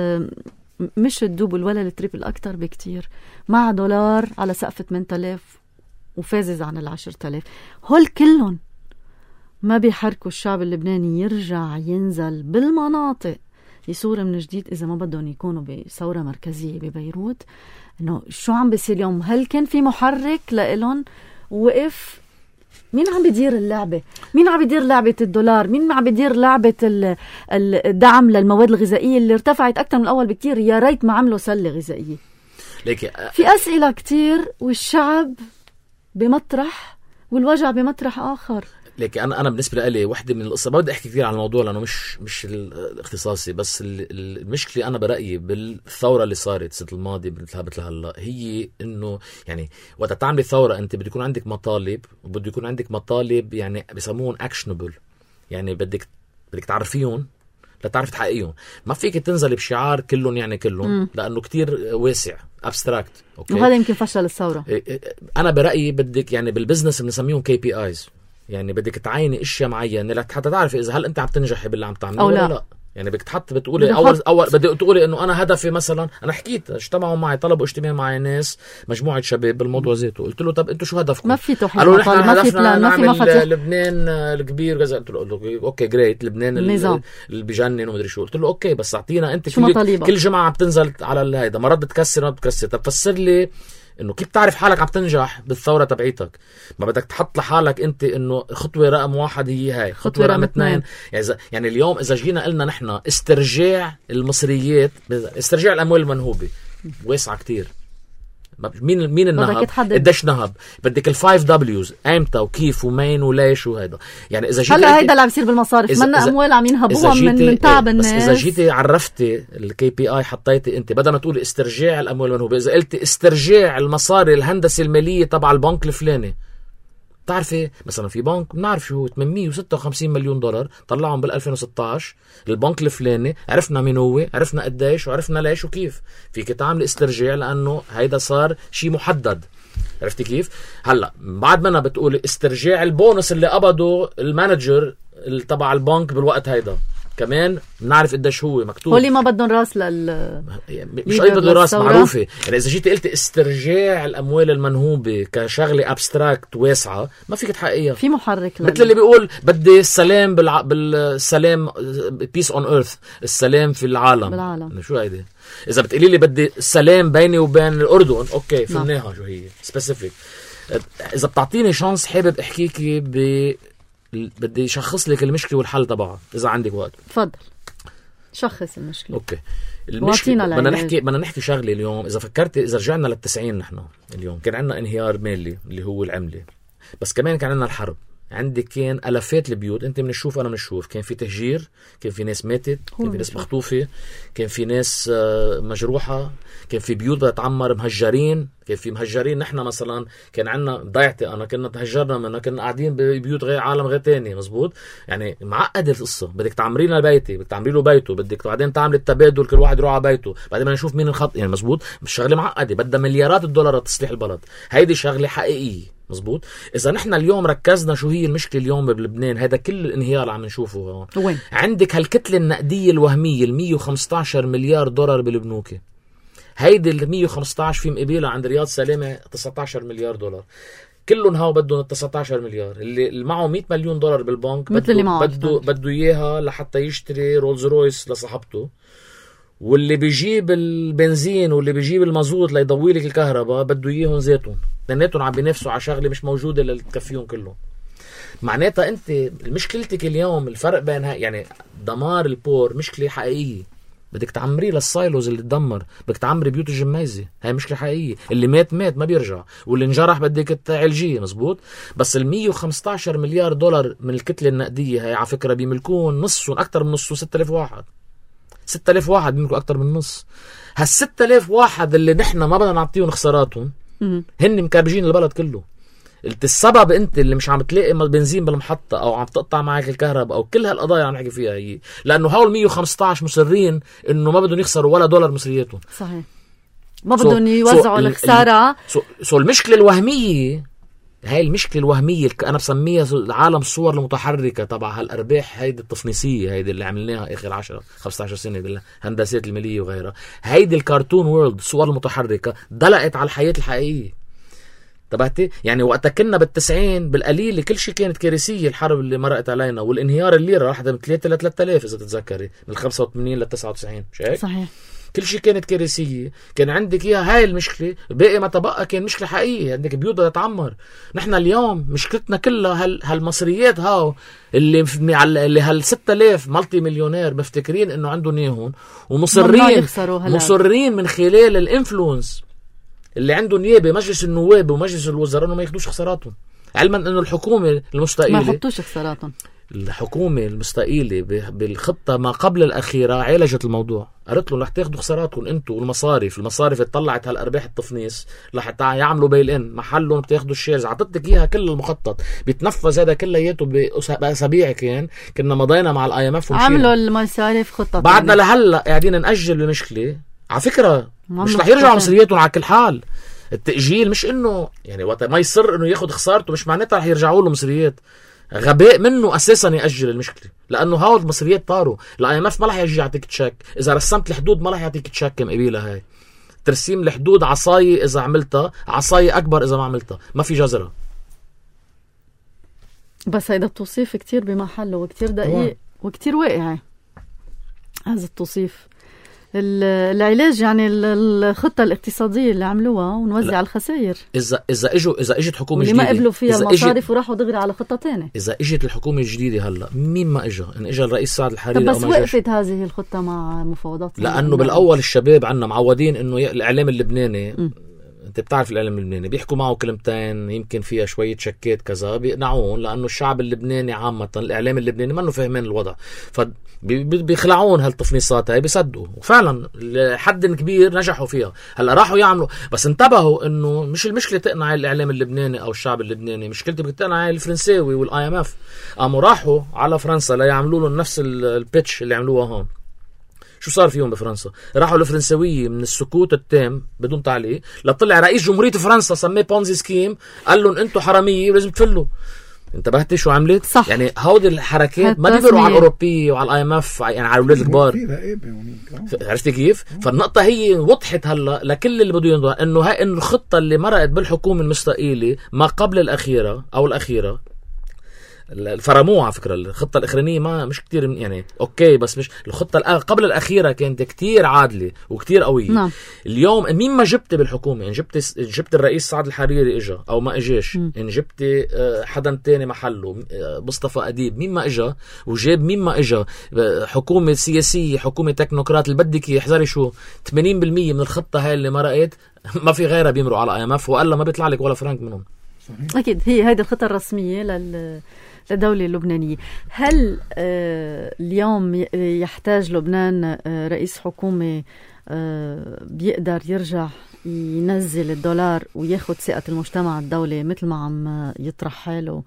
مش الدوبل ولا التريبل أكتر بكتير، مع دولار على سقف 8,000 وفازز عن 10,000. هول كلهم ما بيحركوا الشعب اللبناني يرجع ينزل بالمناطق يصور من جديد إذا ما بدهم يكونوا بثورة مركزية ببيروت. إنه شو عم بيصير اليوم؟ هل كان في محرك لإلهم وقف؟ مين عم بيدير اللعبة؟ مين عم بيدير لعبة الدولار؟ مين عم بيدير لعبة الدعم للمواد الغذائية اللي ارتفعت أكتر من الأول بكتير؟ يا ريت ما عملوا سلة غذائية. في أسئلة كتير والشعب بمطرح والوجع بمطرح آخر. لكن انا بالنسبه لي وحده من القصه، ما بدي احكي كثير عن الموضوع لانه مش الاختصاصي، بس المشكله انا برايي بالثوره اللي صارت السنه الماضيه مثل هلا هي انه يعني وقت تعملي ثوره انت بده يكون عندك مطالب، وبده يكون عندك مطالب يعني بيسموهم اكشنبل، يعني بدك تعرفيهم لتعرف تحققيهم. ما فيك تنزل بشعار كلهم يعني كلهم لانه كتير واسع ابستراكت. وهذا يمكن فشل الثوره. انا برايي بدك يعني بالبزنس بنسميهم KPIs، يعني بدك تعيني اشياء معينه حتى تعرفي اذا هل انت عم تنجحي باللي عم تعمله ولا لا. يعني بدك تحط بتقولي اول بدك تقولي انه انا هدفي مثلا، انا حكيت اجتمعوا معي طلبوا اجتماع معي ناس مجموعه شباب بالموضوع ذاته، قلت له طب انتوا شو هدفكم؟ ما في توحيد، قالوا نحن هدفنا نعمل لبنان الكبير كذا. قلت له اوكي جريت، لبنان اللي بجنن ومدري شو. قلت له اوكي بس اعطينا انت كل جمعه عم تنزل على هيدا، مرات بتكسر ما بتكسر، طب فسر لي انه كيف تعرف حالك عم تنجح بالثوره تبعيتك. ما بدك تحط لحالك انت انه خطوه رقم 1 هي هاي، خطوه رقم 2 يعني اليوم اذا جينا قلنا نحن استرجاع المصريات، استرجاع الاموال المنهوبه واسعه كتير. مين النهب؟ قديش نهب؟ بدك ال5 W's امتى وكيف ومين وليش وهذا. يعني اذا جيت هلا هيدا اللي عم يصير بالمصارف، منا اموال عم ينهبوها من تعب الناس. بس اذا جيتي عرفتي الKPI حطيتي انت بدل ما تقولي استرجاع الاموال المنهوبه، اذا قلتي استرجاع المصاري الهندسه الماليه تبع البنك الفلاني، بتعرفي مثلا في بنك بنعرف شو هو 856 مليون دولار طلعهم بال2016 البنك الفلاني، عرفنا مين هو، عرفنا قديش وعرفنا ليش وكيف. فيك تعمل استرجاع لانه هيدا صار شيء محدد. عرفتي كيف؟ هلا بعد ما انا بتقولي استرجاع البونص اللي قبضه المانجر تبع البنك بالوقت هيدا، كمان بنعرف قديش هو مكتوب. هولي ما بدهم راس مش اي بدهم راس معروفه. يعني اذا جيتي قلت استرجاع الاموال المنهوبه كشغله ابستراكت واسعه ما فيك تحققيها. في محرك مثل اللي بيقول بدي السلام بالسلام بيس اون ايرث، السلام في العالم. شو هيدي؟ اذا بتقولي لي بدي السلام بيني وبين الاردن، اوكي فهمناها شو هي سبيسيفيك. اذا بتعطيني شانس حابب احكيكي بدي شخص لك المشكله والحل تبعها اذا عندك وقت. تفضل شخص المشكله. اوكي المشكله بدنا نحكي شغله اليوم. اذا فكرتي اذا رجعنا لل90 نحن اليوم كان عندنا انهيار مالي اللي هو العمله، بس كمان كان عندنا الحرب. عندك كان الافات البيوت، انت من الشوف انا من الشوف، كان في تهجير، كان في ناس ماتت، كان في ناس مخطوفه، كان في ناس مجروحه، كان في بيوت بدها تعمر، مهجرين، كان في مهجرين. نحن مثلا كان عندنا ضيعتي انا كنا تهجرنا منها، كنا قاعدين ببيوت غير عالم غير تاني. مزبوط. يعني معقده القصه، بدك تعمري لنا بيتي، بدك تعمري له بيته، بدك بعدين تعمل التبادل كل واحد يروح على بيته، بعدين بدنا نشوف مين الخط. يعني مزبوط مش شغله معقده، بدها مليارات الدولارات تصليح البلد. هيدي شغله حقيقيه. مزبوط. إذا نحن اليوم ركزنا شو هي المشكلة اليوم بلبنان، هذا كل الانهيار اللي عم نشوفه هون. عندك هالكتلة النقدية الوهمية 115 مليار دولار بالبنوك. هيدي 115 في مقابلها عند رياض سلامة 19 مليار دولار. كلهم هاو بدهم 19 مليار. اللي معه 100 مليون دولار بالبنك بده إياها لحتى يشتري رولز رويس لصاحبته، واللي بيجيب البنزين واللي بيجيب المازوت ليضوي لك الكهرباء بده اياهم ذاتهم. اثنيناتهم عم بينافسوا على شغله مش موجوده لتكفيهم كلهم. معناتها انت مشكلتك اليوم الفرق بينها يعني دمار البور مشكله حقيقيه. بدك تعمري للسايلوز اللي تدمر، بدك تعمري بيوت الجميزه، هاي مشكله حقيقيه. اللي مات ما بيرجع، واللي انجرح بدك تعالجيه. مزبوط. بس ال 115 مليار دولار من الكتله النقديه هاي على فكره بيملكون نصهم، اكثر من نصه 6000 واحد. 6000 واحد بيملكوا أكتر من نص. هال6000 واحد اللي نحن ما بدنا نعطيهم خساراتهم هن مكابجين البلد كله. السبب انت اللي مش عم تلاقي بنزين بالمحطة او عم تقطع معك الكهرباء او كل هالقضايا عم نحكي فيها هي، لانه هول 115 مصرين انه ما بدهم يخسروا ولا دولار مصرياتهم. صحيح، ما بدهم يوزعوا الخسارة. المشكلة الوهمية، هاي المشكلة الوهمية أنا بسميها عالم الصور المتحركة تبع هالأرباح هيدي التصنيسية، هيدي اللي عملناها آخر 10-15 سنة بالهندسات المالية وغيرها. هيدي الكارتون وورلد، الصور المتحركة دلقت على الحياة الحقيقية. تبعتي يعني وقتا كنا بالتسعين بالقليل كل شيء كانت كارثية. الحرب اللي مرقت علينا والانهيار الليرة راح من 3 ل 3000 إذا تتذكري، من 85 ل 99، مش هيك؟ صحيح. كل شيء كانت كارثية. كان عندك إياها هاي المشكلة، باقي ما تبقى كان مشكلة حقيقية، عندك بيوت بدها تعمر. نحن اليوم مشكلتنا كلها هالمصريات هاو اللي هال 6000 مالتي مليونير مفتكرين إنه عندهم إياهم ومصرين من خلال الانفلونس اللي عندهم إياه بمجلس النواب ومجلس الوزراء إنه ما ياخدوش خساراتهم، علما إنه الحكومة المستقيلة ما يحطوش خساراتهم. الحكومة المستقيلة بالخطة ما قبل الأخيرة عالجت الموضوع، قالت له رح تاخدوا خساراتكم انتوا والمصارف طلعت هالأرباح التفنيس رح يعملوا بيل ان محلهم، بتاخدوا الشيرز، عطتك إياها كل المخطط بيتنفذ هذا كلياته بأسابيع. كنا مضينا مع IMF عملوا المصارف خطة، بعدنا لهلا قاعدين نأجل المشكلة. على فكرة مش رح يرجعوا مصرياتهم على كل حال. التأجيل مش انه يعني وقت ما يصر انه ياخد خسارته مش معناتها رح يرجعوا له مصريات. غباء منه اساسا يأجل المشكله، لانه هاول المصريات طاروا. IMF ما رح يجي يعطيك تشيك اذا رسمت الحدود، ما رح يعطيك تشيك مقابلها. هاي ترسيم الحدود عصاية اذا عملتها، عصاية اكبر اذا ما عملتها، ما في جزرة. بس هيدا التوصيف كتير بمحله وكتير دقيق وكتير واقعي. هذا التوصيف العلاج يعني الخطة الاقتصادية اللي عملوها ونوزع الخسائر. إذا اجت حكومة جديدة اللي ما قبلوا فيها المصارف وراحوا دغري على خطة تانية. إذا اجت الحكومة الجديدة هلا مين ما إن اجى الرئيس سعد الحريري. بس وقفت هذه الخطة مع مفاوضات، لأنه بالأول الشباب عنا معودين إنه الإعلام اللبناني انت بتعرف الاعلام اللبناني بيحكوا معه كلمتين يمكن فيها شويه شكات كذا بيقنعون، لانه الشعب اللبناني عامه الاعلام اللبناني ما انه فاهمين الوضع، فبيخلعون هالتفنيصات هاي بيصدقوا، وفعلا لحد كبير نجحوا فيها. هلا راحوا يعملوا، بس انتبهوا انه مش المشكله تقنع الاعلام اللبناني او الشعب اللبناني، مشكلتي بتقنع الفرنساوي والIMF. قاموا راحوا على فرنسا ليعملوا لهم نفس البيتش اللي عملوها هون. شو صار فيهم بفرنسا؟ راحوا الفرنسوية من السكوت التام بدون تعليق لطلع رئيس جمهورية فرنسا سميه بونزي سكيم، قال لهم انتوا حرامية ولازم تفلوا. انتبهتي شو عملت؟ صح. يعني هودي الحركات ما بيقدروا على الأوروبية وعلى الIMF، يعني على الأولاد الكبار. عرفتي كيف؟ فالنقطة هي وضحت هلا لكل اللي بده ينظر انه هاي انه الخطة اللي مرقت بالحكومة المستقيلة ما قبل الأخيرة او الأخيرة الفرموها. على فكرة الخطة الأخرانية ما مش كتير يعني أوكي، بس مش الخطة قبل الأخيرة كانت كتير عادلة وكتير قوية. نعم. اليوم مين ما جبت بالحكومة، إن جبت الرئيس سعد الحريري إجا أو ما إجاش، إن جبت حدا تاني محله مصطفى أديب، مين ما إجا وجاب مين ما إجا، حكومة سياسية حكومة تكنوقراط اللي بدك احذري شو 80% من الخطة هاي اللي مرقت ما في غيرها بيمروا على IMF، وقال ما بيطلع لك ولا فرنك منهم. أكيد هي هيدي الخطة الرسمية للدولة اللبنانية. هل اليوم يحتاج لبنان رئيس حكومة بيقدر يرجع ينزل الدولار وياخد ثقة المجتمع الدولي مثل ما عم يطرح حاله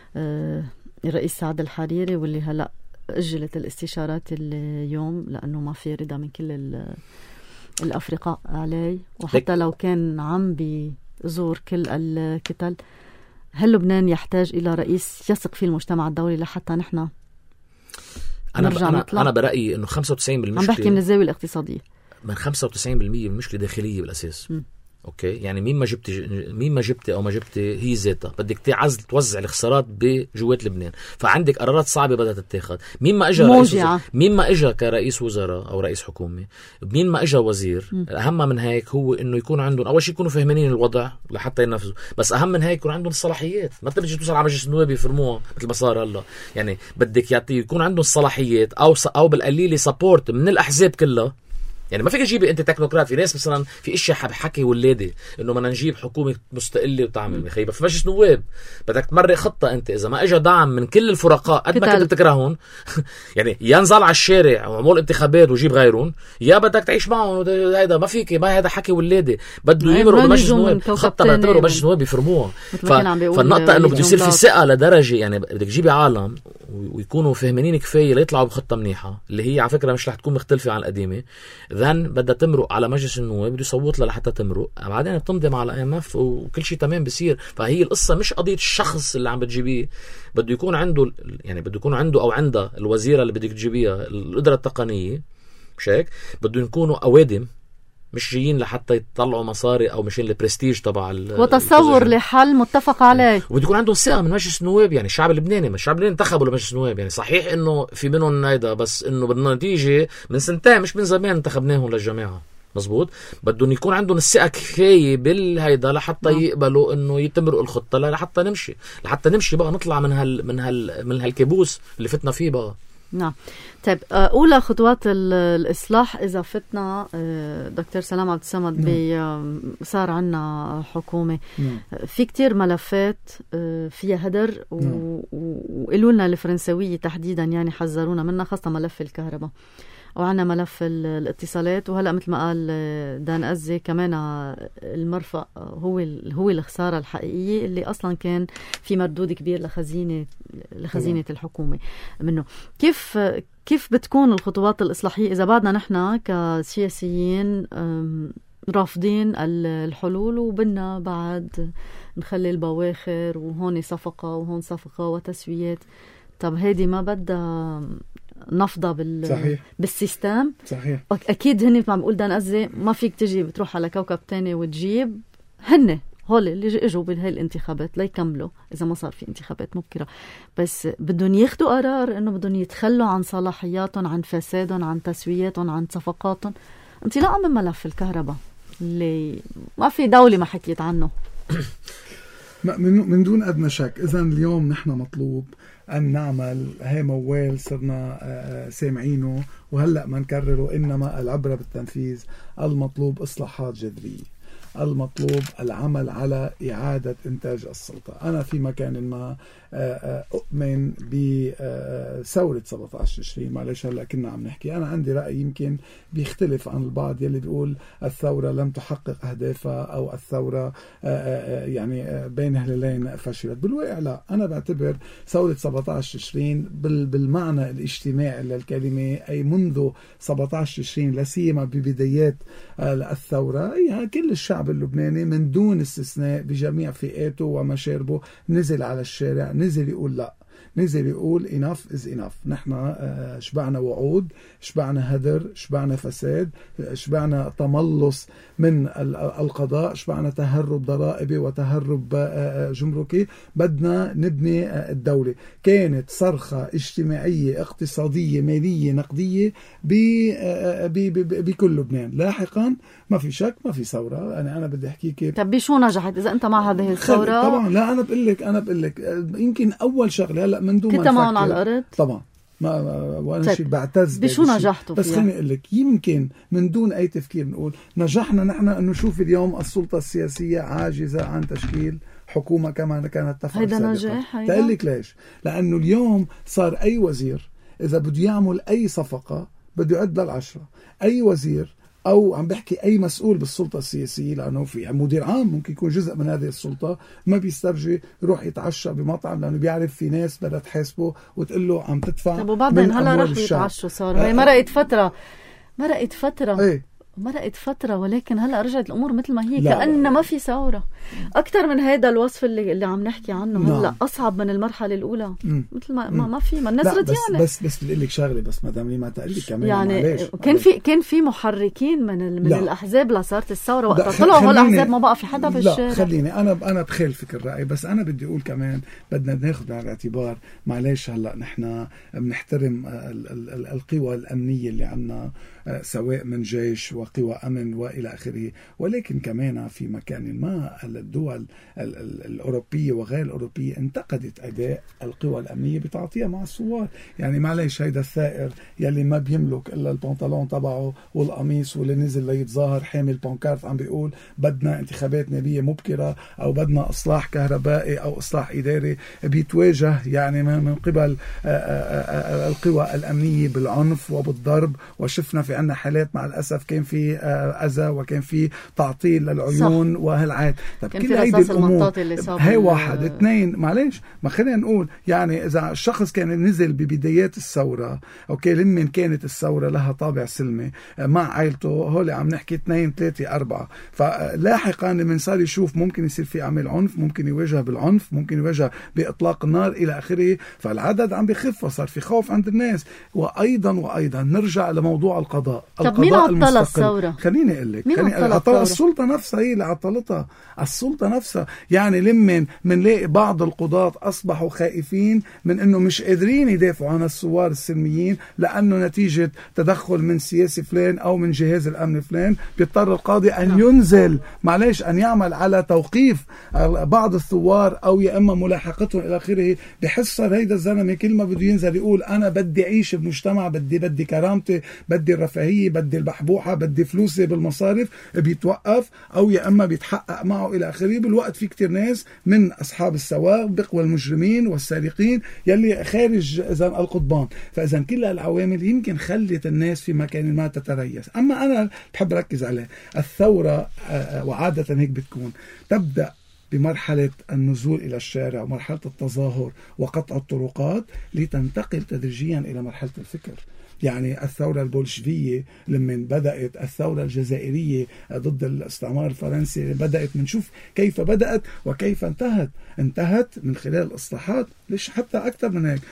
الرئيس سعد الحريري، واللي هلأ أجلت الاستشارات اليوم لأنه ما في رضا من كل الأفرقاء عليه، وحتى لو كان عم بيزور كل الكتل؟ هل لبنان يحتاج إلى رئيس يثق فيه المجتمع الدولي لحتى نحن نرجع نطلع؟ أنا برأيي إنه 95% عم بحكي من الزاوية الاقتصادية، من 95% المشكلة داخلية بالأساس. اوكي، يعني مين ما جبتي او ما جبتي هي ذاتها بدك توزع الخسارات بجوات لبنان، فعندك قرارات صعبه بدها تتاخذ. مين ما اجى كرئيس وزراء او رئيس حكومه، مين ما اجى وزير، اهم من هيك هو انه يكون عندهم اول شيء يكونوا فاهمين الوضع لحتى ينفذوا، بس اهم من هيك يكون عندهم الصلاحيات. ما تبجي توصل على مجلس النواب يفرموها مثل ما صار هلا، يعني بدك يكون عندهم الصلاحيات او بالقليل سبورت من الاحزاب كلها. يعني ما فيك تجيبي انت تكنوقراط. في ناس مثلا في اشياء حكي ولادي انه بدنا نجيب حكومه مستقله وتعمل مخيبه في مجلس نواب، بدك تمرق خطه انت اذا ما اجى دعم من كل الفرقاء قد ما كنت بتكرههم يعني يا نزل على الشارع وعمول انتخابات وجيب غيرهم، يا بدك تعيش معهم. هيدا ما فيك، ما هذا حكي ولادي، بده يمرقوا بمجلس نواب خطه بيعتبروا مجلس نواب يفرموها. فالنقطه انه بده يصير في ثقه لدرجه يعني بدك تجيبي عالم ويكونوا فهمانين كفايه ليطلعوا بخطه منيحه اللي هي على فكره مش رح تكون مختلفه عن القديمه. ذن بدها تمرق على مجلس النواب، بده يصوت لها لحتى تمرق، بعدين بتنضم على IMF وكل شيء تمام بصير. فهي القصه مش قضيه الشخص اللي عم بتجيبيه، بده يكون عنده يعني بده يكون عنده او عندها الوزيره اللي بدك تجيبيها القدره التقنيه، مش هيك؟ بده يكونوا اوادم مش جايين لحتى يطلعوا مصاري او مشان البرستيج تبع وتصور لحل متفق عليه. وبده يكون عندهم ثقه من مجلس النواب. يعني الشعب اللبناني، ما الشعب اللبناني انتخبوا لمجلس النواب، يعني صحيح انه في منهم هيدا، بس انه بالنتيجه من سنتين مش من زمان انتخبناهم للجماعه. مزبوط. بدهم يكون عندهم الثقه كفايه بالهيدا لحتى يقبلوا انه يتمرقوا الخطه لحتى نمشي بقى، نطلع من هالكابوس اللي فتنا فيه بقى. نعم. طيب أولى خطوات الإصلاح إذا فتنا دكتور سلام عبد الصمد صار عنا حكومة في كتير ملفات فيها هدر وقالوا لنا الفرنسوية تحديدا يعني حذرونا منها، خاصة ملف الكهرباء وعنا ملف الاتصالات. وهلأ مثل ما قال دان أزي كمان المرفأ هو الخسارة الحقيقية اللي أصلا كان في مردود كبير لخزينة الحكومة منه. كيف بتكون الخطوات الإصلاحية إذا بعدنا نحن كسياسيين رافضين الحلول وبدنا بعد نخلي البواخر وهون صفقة وهون صفقة وتسويات؟ طب هيدي ما بدها نفضة بالسيستم. صحيح. أكيد هني ما بقول دان أزي ما فيك تجي بتروح على كوكب تاني وتجيب هن هول اللي اجوا بهاي الانتخابات ليكملوا اذا ما صار في انتخابات مبكره، بس بدهم ياخذوا قرار انه بدهم يتخلوا عن صلاحياتهم، عن فسادهم، عن تسوياتهم، عن صفقاتهم، انطلاقا من ملف الكهرباء اللي ما في دولة ما حكيت عنه. من دون أدنى شك. إذا اليوم نحن مطلوب أن نعمل هاي موال صرنا سامعينه وهلأ ما نكرره، إنما العبرة بالتنفيذ. المطلوب إصلاحات جذرية، المطلوب العمل على إعادة إنتاج السلطة. أنا في مكان ما أؤمن بثورة 17 تشرين. معلش هلأ كنا عم نحكي، أنا عندي رأي يمكن بيختلف عن البعض يلي بيقول الثورة لم تحقق أهدافها أو الثورة يعني بين هلالين فشلت. بالواقع لا، أنا بعتبر ثورة 17 تشرين بالمعنى الاجتماعي للكلمة، أي منذ 17 تشرين لسيما ببدايات الثورة، يعني كل الشعب اللبناني من دون استثناء بجميع فئاته ومشاربه نزل على الشارع، نزل يقول لا، نزل يقول enough is enough. نحن شبعنا وعود، شبعنا هدر، شبعنا فساد، شبعنا تملص من القضاء، شبعنا تهرب ضرائبي وتهرب جمركي. بدنا نبني الدولة. كانت صرخة اجتماعية اقتصادية مالية نقدية بكل لبنان. لاحقا ما في شك ما في ثورة. أنا بدي أحكيك. طب بشو نجحت إذا أنت مع هذه الثورة؟ طبعا لا، أنا بقول لك يمكن أول شغلة هلا من دون كنت معهم على الأرض طبعا، وانا شيء بعتز بشو نجحتوا بس خليني اقول لك يمكن من دون اي تفكير نقول نجحنا نحن انه نشوف اليوم السلطه السياسيه عاجزه عن تشكيل حكومه كما كانت تفعل. هيدا نجاح. تقول لك ليش؟ لانه اليوم صار اي وزير اذا بده يعمل اي صفقه بده يعد لل10. اي وزير أو عم بحكي أي مسؤول بالسلطة السياسية، لأنه في مدير عام ممكن يكون جزء من هذه السلطة، ما بيسترجي يروح يتعشى بمطعم لأنه بيعرف في ناس بدها تحاسبه وتقول له عم تدفع. طب وبعدين هلا راح يتعشوا صار هي مرقت فترة ايه مرقت فترة، ولكن هلا رجعت الامور مثل ما هي، كأن ما في ثورة. اكثر من هذا الوصف اللي عم نحكي عنه هلا اصعب من المرحله الاولى. مثل ما في ما الناس رضيانه. بس بدي لك شغله، بس مدام لي ما تقلي كمان يعني كان في محركين من الاحزاب لصارت الثوره، وقت طلعوا هول الاحزاب ما بقى في حدا بالشارع. لا خليني انا بخالفك الراي، بس انا بدي اقول كمان بدنا ناخذ بعين الاعتبار. معلش هلا نحن بنحترم القوى الامنيه اللي عندنا، سواء من جيش وقوى أمن وإلى آخره، ولكن كمان في مكان ما الدول الأوروبية وغير الأوروبية انتقدت أداء القوى الأمنية بتعطيها مع الثوار. يعني معلش هيدا الثائر يلي ما بيملك إلا البنطلون تبعه والقميص واللي نزل ليتظاهر حامل بانكارت عم بيقول بدنا انتخابات نيابية مبكرة أو بدنا إصلاح كهربائي أو إصلاح إداري، بيتواجه يعني من قبل القوى الأمنية بالعنف وبالضرب. وشفنا في عنا حالات مع الأسف كان في أذى وكان في تعطيل للعيون وهالعاد. طب كل هيدي الأمور هي واحد اثنين معلش ما خلينا نقول يعني إذا الشخص كان نزل ببدايات الثورة أوكي لمن كانت الثورة لها طابع سلمي مع عائلته، هولي عم نحكي 2 3 4، فلاحقا من صار يشوف ممكن يصير في عمل عنف، ممكن يواجه بالعنف، ممكن يواجه بإطلاق النار إلى آخره، فالعدد عم بخف وصار في خوف عند الناس. وأيضا نرجع لموضوع القضاء. طب مين عطل الثورة؟ خليني أقول لك السلطة نفسها هي اللي عطلتها، السلطة نفسها. يعني لمن منلاقي بعض القضاة أصبحوا خائفين من أنه مش قادرين يدافعوا عن الثوار السلميين لأنه نتيجة تدخل من سياسي فلان أو من جهاز الأمن فلان، بيضطر القاضي أن ينزل معلش أن يعمل على توقيف بعض الثوار أو يا إما ملاحقتهم إلى آخره. بحس صار هيدا الزلمة كل ما بده ينزل يقول أنا بدي أعيش بمجتمع، بدي كرامتي، بدي الرفاهية، بدي البحبوحة، بدي فلوسي بالمصارف، بيتوقف أو يا إما بيتحقق معه إلى آخره. بالوقت في كتير ناس من أصحاب السوابق والمجرمين والسارقين يلي خارج إذن القضبان. فإذا كل العوامل يمكن خلت الناس في مكان ما تتريث. أما أنا بحب ركز عليه الثورة وعادة هيك بتكون تبدأ بمرحلة النزول إلى الشارع ومرحلة التظاهر وقطع الطرقات لتنتقل تدريجيا إلى مرحلة الفكر. يعني الثورة البولشفية لما بدأت، الثورة الجزائرية ضد الاستعمار الفرنسي بدأت، منشوف كيف بدأت وكيف انتهت من خلال الإصلاحات. ليش حتى أكثر من هيك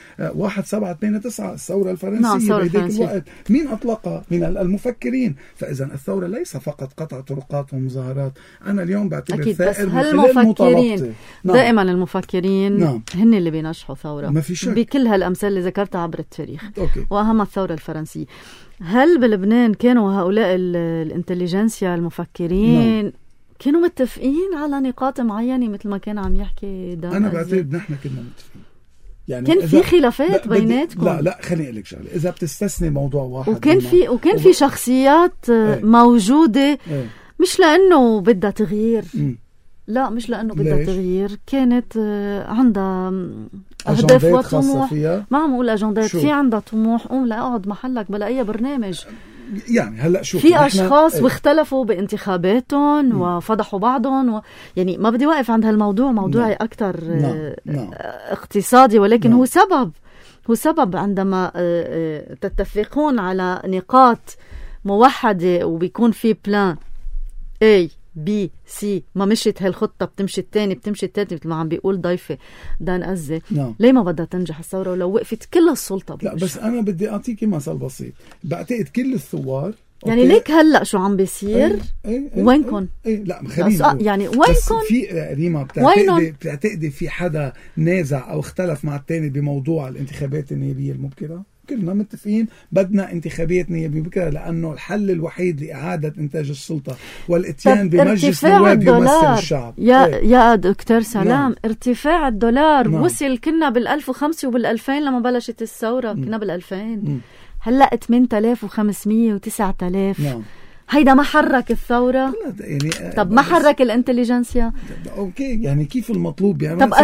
1729 الثورة الفرنسية بهذيك الوقت مين أطلقها؟ من المفكرين. فإذا الثورة ليس فقط قطع طرقات ومظاهرات. أنا اليوم بعتبر ثائر من خلال مطالبتي. دائما المفكرين هن اللي بينشحوا ثورة ما في شك. بكل هالأمثال اللي ذكرتها عبر التاريخ. وأهم الثورة الفرنسية. هل بلبنان كانوا هؤلاء الانتليجنسيا المفكرين كانوا متفقين على نقاط معينة مثل ما كان عم يحكي دان؟ أنا بعتقد نحن كنا متفقين. يعني كان في خلافات بيناتكم؟ لا خليني أقول لك شغله. إذا بتستثني موضوع واحد وكان في شخصيات موجودة مش لأنه بدها تغيير، لا مش لأنه بدها تغيير، كانت عندها أهداف وطموح. ما عم أقول أجندات، في عندها طموح. قوم لا أقعد محلك بلا أي برنامج. يعني هلا شوف في أشخاص واختلفوا بانتخاباتهم وفضحوا بعضهم يعني ما بدي واقف عند هالموضوع، موضوعي أكتر اقتصادي، ولكن هو سبب عندما تتفقون على نقاط موحدة وبيكون في بلان A B C، ما مشيت هالخطة بتمشي الثاني بتمشي الثالث، مثل ما عم بيقول ضيفة دان أزة. ليه ما بدها تنجح الثورة ولو وقفت كل السلطة لا بس أنا بدي أعطيكي مثال بسيط. بعتقد كل الثوار يعني ليك هلأ شو عم بيصير وينكن؟ لا خلينا يعني وينكن؟ في ريما بتعتقدي في حدا نازع أو اختلف مع الثاني بموضوع الانتخابات النيابية المبكرة؟ كلنا متفقين بدنا انتخابات نيابية مبكرة لأنه الحل الوحيد لإعادة إنتاج السلطة والإتيان بمجلس نواب يمثل الشعب. يا دكتور سلام، ارتفاع الدولار وصل، كنا بال1005 وبال2000 لما بلشت الثورة، كنا بال2000 هلأ 8500 و9000. هيدا ما حرك الثورة يعني. طب ما حرك الانتليجنسيا؟ اوكي يعني كيف المطلوب يعني؟ طب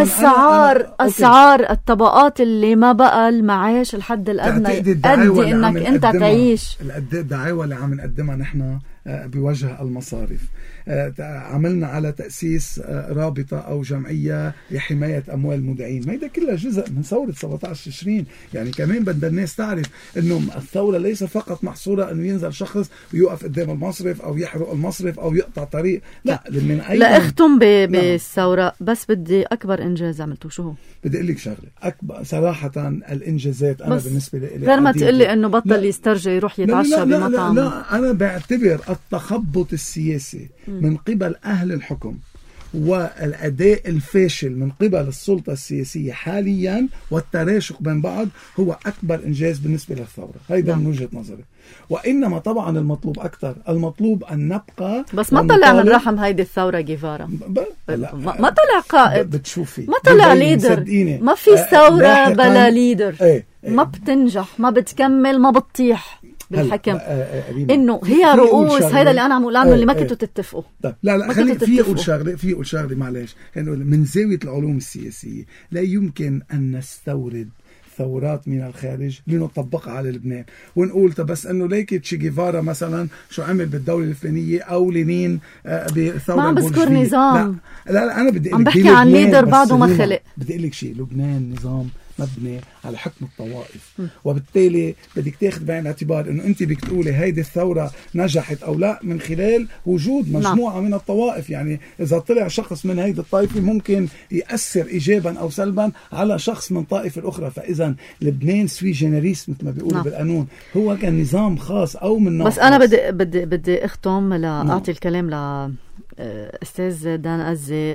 اسعار الطبقات اللي ما بقى المعاش الحد الادنى يؤدي انك انت تعيش. الدعاوى اللي عم نقدمها نحن بوجه المصارف. عملنا على تأسيس رابطة أو جمعية لحماية أموال المودعين. ما هيدا كلها جزء من ثورة 17 تشرين. يعني كمان بدنا الناس تعرف إنه الثورة ليس فقط محصورة إنه ينزل شخص ويوقف قدام المصرف أو يحرق المصرف أو يقطع طريق. لا لا اختم بالثورة. بس بدي أكبر إنجاز عملته شو هو؟ بدي أقول لك شغلة أكبر صراحة الإنجازات أنا بالنسبة لي غير ما تقول لي إنه بطل يسترجع يروح يتعشى بمطعم. لا أنا بعتبر التخبط السياسي من قبل أهل الحكم والأداء الفاشل من قبل السلطة السياسية حاليا والتراشق بين بعض هو أكبر إنجاز بالنسبة للثورة. هيدا من وجهة نظري. وإنما طبعا المطلوب أكثر، المطلوب أن نبقى. بس ما طلع من رحم هيدي الثورة جيفارا، ما طلع قائد، بتشوفي ما طلع ليدر، ما في ثورة بلا ليدر. ما بتنجح، ما بتكمل، ما بتطيح بالحكم. انه هي رؤوس. هيدا اللي انا عم اقول عنه اللي ما كنتوا تتفقوا. لا خليني في اقول شغله معلش. انه من زاويه العلوم السياسيه لا يمكن ان نستورد ثورات من الخارج لنطبقها على لبنان ونقول بس انه ليك تشي جيفارا مثلا شو عمل بالدوله الفلانيه او لينين بالثوره ما عم بذكر نظام. لا انا بدي عم بحكي عن ليدر بعده ما خلق. بدي اقول لك شيء، لبنان نظام مبني على حكم الطوائف، وبالتالي بدك تاخذ بعين الاعتبار انه انت بدك تقولي هيدي الثوره نجحت او لا من خلال وجود مجموعه من الطوائف. يعني اذا طلع شخص من هيدي الطائفه ممكن ياثر ايجابا او سلبا على شخص من طائفه الاخرى. فاذا لبنان سوي جينيريس مثل ما بيقولوا بالقانون، هو كان نظام خاص او من نوع بس خاص. انا بدي اختم لاعطي الكلام ل استاذ دان أزي.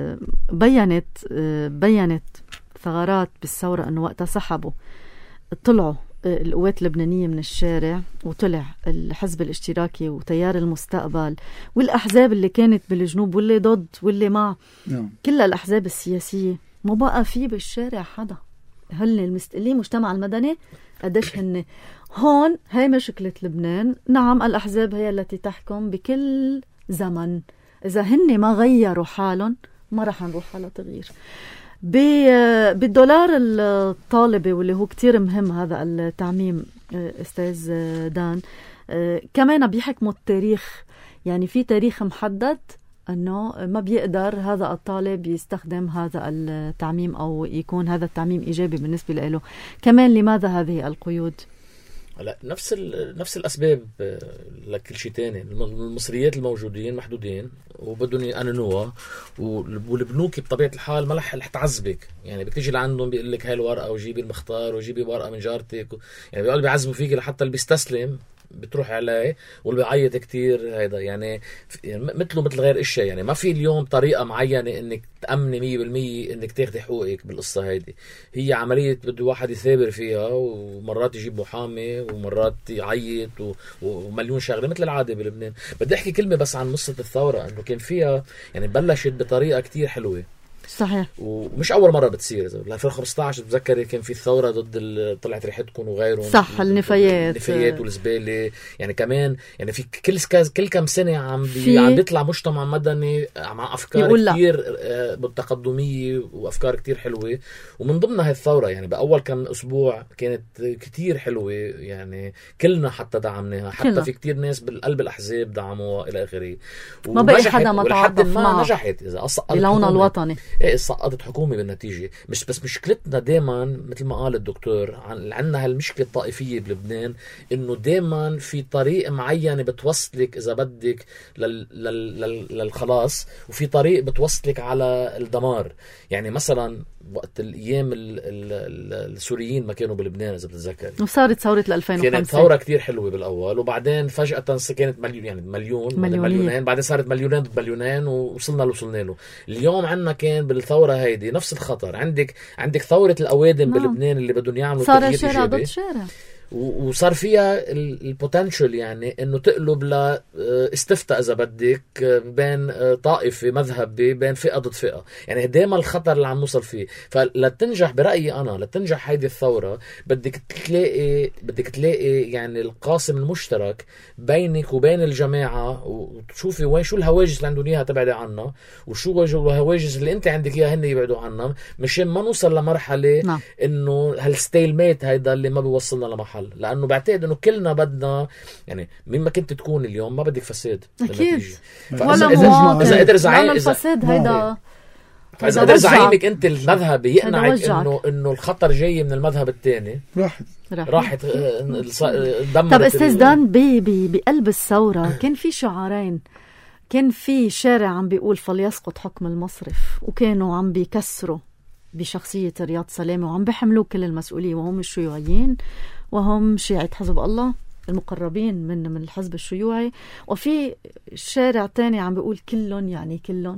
بينت ثغرات بالثورة أنه وقتها سحبوا، طلعوا القوات اللبنانية من الشارع، وطلع الحزب الاشتراكي وتيار المستقبل والأحزاب اللي كانت بالجنوب واللي ضد واللي مع. كل الأحزاب السياسية ما بقى فيه بالشارع حدا. هل المستقلين مجتمع المدني قديش هن هون؟ هاي مشكلة لبنان. نعم الأحزاب هي التي تحكم بكل زمن، إذا هن ما غيروا حالهم ما رح نروح على تغيير. بالدولار الطالبي واللي هو كتير مهم هذا التعميم أستاذ دان، كمان بيحكموا التاريخ. يعني في تاريخ محدد أنه ما بيقدر هذا الطالب يستخدم هذا التعميم أو يكون هذا التعميم إيجابي بالنسبة له. كمان لماذا هذه القيود؟ لا نفس الأسباب لكل شيء تاني. المصريات الموجودين محدودين وبدهم يقننوها، والبنوك بطبيعة الحال ما رح تعذبك. يعني بتيجي لعندهم بيقول لك هاي الورقة وجيبي المختار وجيبي ورقة من جارتك يعني بيقعدوا بيعذبوا فيك لحتى اللي بيستسلم بتروح عليه واللي بيعيط كتير. هيدا يعني مثل غير اشياء. يعني ما في اليوم طريقة معينة انك تأمني 100% انك تاخدي حقوقك بالقصة هيدي. هي عملية بده واحد يثابر فيها، ومرات يجيب محامي ومرات يعيط ومليون شغلة مثل العادة بلبنان. بدي احكي كلمة بس عن قصة الثورة، انه كان فيها يعني بلشت بطريقة كتير حلوة. صحيح. ومش اول مره بتصير. 2015 بتذكري كان في ثوره ضد طلعت ريحتكم وغيرهم، صح، النفايات والزباله. يعني كمان يعني في كل كم سنه عم بيطلع مجتمع مدني مع افكار كتير تقدميه وافكار كتير حلوه، ومن ضمنها الثوره. يعني باول كم اسبوع كانت كتير حلوه، يعني كلنا حتى دعمناها، حتى كلنا. في كتير ناس بالقلب الاحزاب دعموها الى اخره، ما بقى حدا ما تعاطف معها. نجحت اذا بلونها الوطني. سقطت حكومة بالنتيجة. مش بس مشكلتنا دايما مثل ما قال الدكتور عندنا هالمشكلة الطائفية بلبنان، انه دايما في طريق معين بتوصلك اذا بدك للخلاص، وفي طريق بتوصلك على الدمار. يعني مثلا وقت الايام السوريين ما كانوا بلبنان اذا بتتذكر، وصارت ثورة 2005 كانت ثورة كتير حلوة بالاول، وبعدين فجأة كانت مليونين، بعدين صارت مليونين ضد مليونين ووصلنا له. اليوم عندنا كان بالثورة هيدي نفس الخطر. عندك ثورة الأوادم بلبنان اللي بدهم يعملوا تغيير شارع ضد شارع، وصار فيها البوتنشل يعني انه تقلب لاستفتاء اذا بدك بين طائفة مذهبي، بين فئة ضد فئة. يعني دائما الخطر اللي عم نوصل فيه. فلتنجح برأيي انا، لتنجح هيدي الثورة بدك تلاقي يعني القاسم المشترك بينك وبين الجماعة، وتشوفي وين شو الهواجس اللي عندهم اياها تبعدي عنها، وشو الهواجس اللي انت عندك اياها هن يبعدوا عنها، مشان ما نوصل لمرحلة انه هالستيلميت هيدا اللي ما بيوصلنا لمحل. لانه بعتقد انه كلنا بدنا، يعني مين ما كنت تكون اليوم ما بدك فساد اكيد، ولا اذا قدر زعيم الفساد هيدا اذا قدر زعيمك انت المذهبي يقنعك انه الخطر جاي من المذهب الثاني، راحت دمرت. طب استاذ دان، بقلب الثوره كان في شعارين. كان في شارع عم بيقول فليسقط حكم المصرف، وكانوا عم بيكسروا بشخصية رياض سلامة وعم بيحملوا كل المسؤولية، وهم الشيوعيين وهم شيعة حزب الله المقربين من الحزب الشيوعي. وفي شارع تاني عم بيقول كلهم، يعني كلهم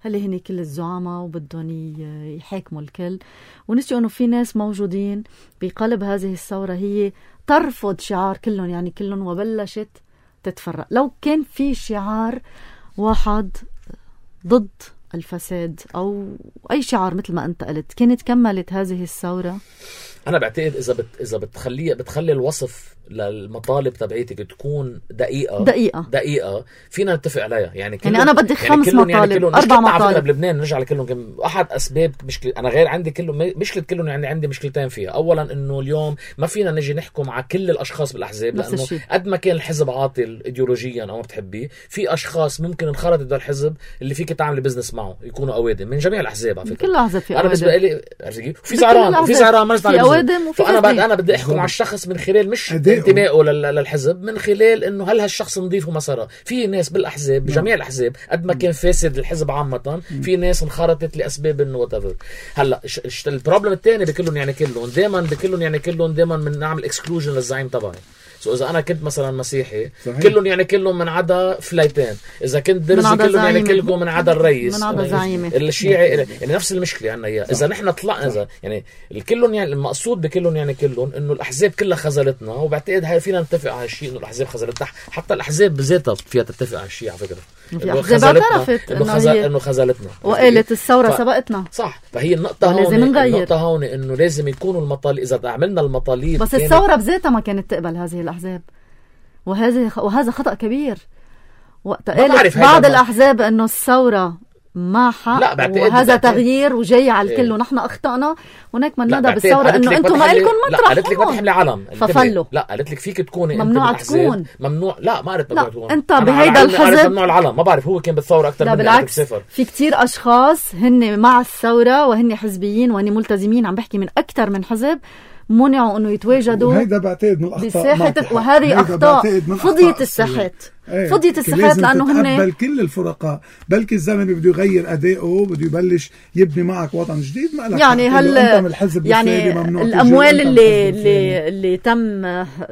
هل هني كل الزعماء وبدهم يحاكموا الكل، ونسيوا انه في ناس موجودين بقلب هذه الثورة هي ترفض شعار كلهم، يعني كلهم، وبلشت تتفرق. لو كان في شعار واحد ضد الفساد أو أي شعار مثل ما أنت قلت، كانت كملت هذه الثورة. أنا بعتقد إذا بتخلي الوصف للمطالب تبعيتك تكون دقيقة فينا نتفق عليها. يعني أنا بدي 5 مطالب 4 مطالب. بلبنان نرجع لكلهم أحد أسباب مشكلة. أنا غير عندي مشكلة كلهم، يعني عندي مشكلتين فيها. أولا إنه اليوم ما فينا نجي نحكم على كل الأشخاص بالأحزاب، لأنه قد ما كان الحزب عاطل إيديولوجيا أو ما بتحبيه، في أشخاص ممكن انخرطت هذا الحزب اللي فيك تعمل بزنس معه يكونوا أوادم من جميع الأحزاب على فكرة. كل أحزاب في أنا بالنسبة لي في زعران ما فأنا بدي أحكم على الشخص من خلال مش انتمائه للحزب، من خلال انه هل هالشخص نضيف ومساره. في ناس بالاحزاب بجميع الاحزاب قد ما كان فاسد الحزب عامه، في ناس انخرطت لاسباب انه whatever. هلا البروبلم الثاني بكلهم يعني كلهم دائما من نعمل اكسكلوجن للزعيم تبعي. اذا انا كنت مثلا مسيحي كلهم من عدا فلايتين، اذا كنت درزي كلهم من عدا الرئيس، من عدا زعيمه الشيعي. يعني نفس المشكله عندنا اياها. اذا نحن طلعنا يعني الكلهم، يعني المقصود بكلهم انه الاحزاب كلها خذلتنا، وبعتقد هاي فينا نتفق على هالشيء انه الاحزاب خذلتنا. حتى الاحزاب بذاتها فيها تتفق على الشيء على فكره. احزاب اعترفت انه خذلتنا وقالت الثوره سبقتنا. صح. فهي النقطه هون انه لازم يكونوا المطالب. اذا عملنا المطالب بس الثوره بذاتها ما كانت تقبل هذه الأحزاب، وهذا خطأ كبير. وقت قالت بعض الأحزاب أنه الثورة ما حق وهذا تغيير وجاي على الكل ونحن أخطأنا، هناك من ندى بالثورة أنه أنتم ما لكم مطرح. قالت لك ما تحملي علم ففلوا. لا قالت لك فيك تكوني ممنوع تكون. ممنوع. لا ما قلت ممنوع تكون. أنت بهيدا الحزب ممنوع العلم. ما بعرف هو كان بالثورة أكثر من بالعكس. في كتير أشخاص هن مع الثورة وهن حزبيين وهن ملتزمين، عم بحكي من أكثر من حزب، منعوا انه يتواجدوا. وهيدا بعتقد من الاخطاء، وهذه اخطاء فضيت الساحات. فضيت الساحات لانه هن كل الفرقاء. بلكي الزلمه بده يغير ادائه، بده يبلش يبني معك وطن جديد. ما لك يعني يعني الاموال اللي تم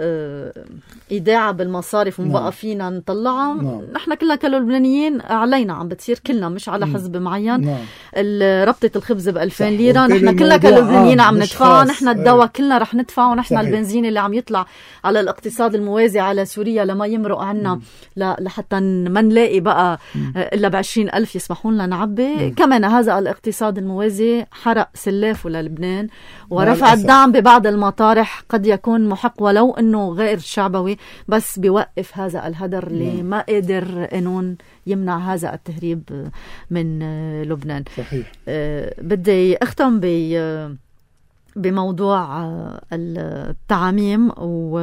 ايداعها بالمصارف ومبقى فينا نطلعها. نحن كلنا كلبنانيين علينا عم بتصير كلنا، مش على حزب معين. ربطة الخبز ب2000 ليرة نحن كلنا كلبنانيين عم ندفعها. نحن الدواء كلنا رح ندفعه، ونحن البنزين اللي عم يطلع على الاقتصاد الموازي على سوريا لما يمرق عنا لحتى ما نلاقي بقى إلا ب20,000 يسمحون لنا نعبي. كمان هذا الاقتصاد الموازي حرق سلافه للبنان، ورفع الدعم ببعض المطارح قد يكون محق ولو أنه غير شعبوي، بس بيوقف هذا الهدر اللي ما قادر قانون يمنع هذا التهريب من لبنان. صحيح. بدي أختم بموضوع التعاميم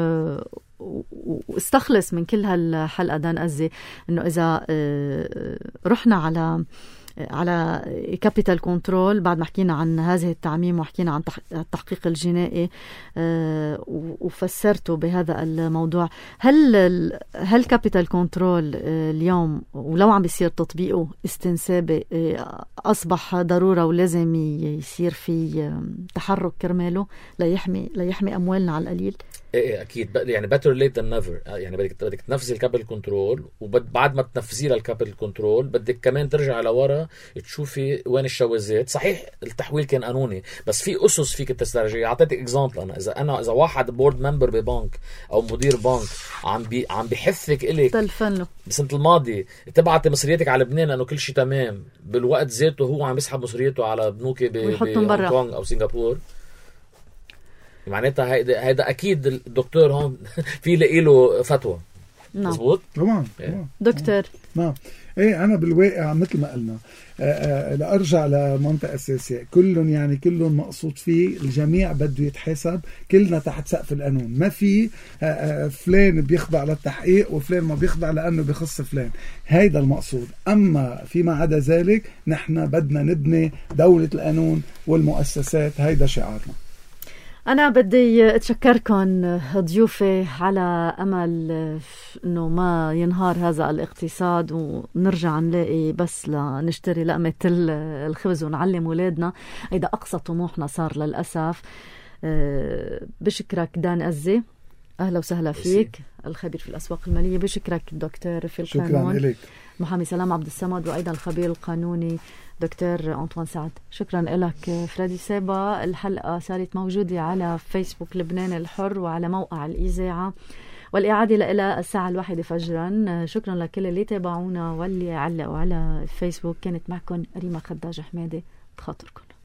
واستخلص من كل هالحلقة دان أزي إنه إذا رحنا على كابيتال كنترول بعد ما حكينا عن هذه التعميم وحكينا عن التحقيق الجنائي وفسرته بهذا الموضوع، هل كابيتال كنترول اليوم ولو عم بيصير تطبيقه استنسابي أصبح ضرورة ولازم يصير في تحرك كرماله ليحمي أموالنا على القليل؟ ايه اكيد. يعني better late than never. يعني بدك تنفذي الكابيتال كنترول، وبعد ما تنفذي الكابيتال كنترول بدك كمان ترجع لورا تشوفي وين الشوازات. صحيح التحويل كان قانوني، بس في اسس فيك تسترجعي. اعطيتك اكزامبل. اذا واحد بورد ممبر ببنك او مدير بنك عم بحثك الك تلفن له بسنه الماضي تبعتي مصرياتك على لبنان لانه كل شيء تمام، بالوقت ذاته هو عم يسحب مصرياته على بنوك بهونغ كونغ او سنغافور. معناتها هيدا اكيد الدكتور هون في له فتوى. مزبوط. طبعا. دكتور. نعم. ايه انا بالواقع مثل ما قلنا لارجع لمنطقه اساسيه، كلهم مقصود فيه، الجميع بده يتحاسب، كلنا تحت سقف القانون. ما في فلان بيخضع للتحقيق وفلان ما بيخضع لانه بخص فلان. هيدا المقصود. اما فيما عدا ذلك نحن بدنا نبني دوله القانون والمؤسسات. هيدا شعارنا. أنا بدي أتشكركم ضيوفي على أمل أنه ما ينهار هذا الاقتصاد ونرجع نلاقي بس لنشتري لقمة الخبز ونعلم ولادنا. هيدا أقصى طموحنا صار للأسف. بشكرك دان أزي، أهلا وسهلا فيك، الخبير في الأسواق المالية. بشكرك دكتور في القانون. شكرا لك. محامي سلام عبد الصمد، وأيضا الخبير القانوني دكتور أنطوان سعد. شكرا لك فريدي سيبا. الحلقة صارت موجودة على فيسبوك لبنان الحر وعلى موقع الإذاعة، والإعادة لها الساعة 1 فجرا. شكرا لكل اللي تابعونا واللي علقوا على فيسبوك. كانت معكم ريما خداج حمادي. بخاطركم.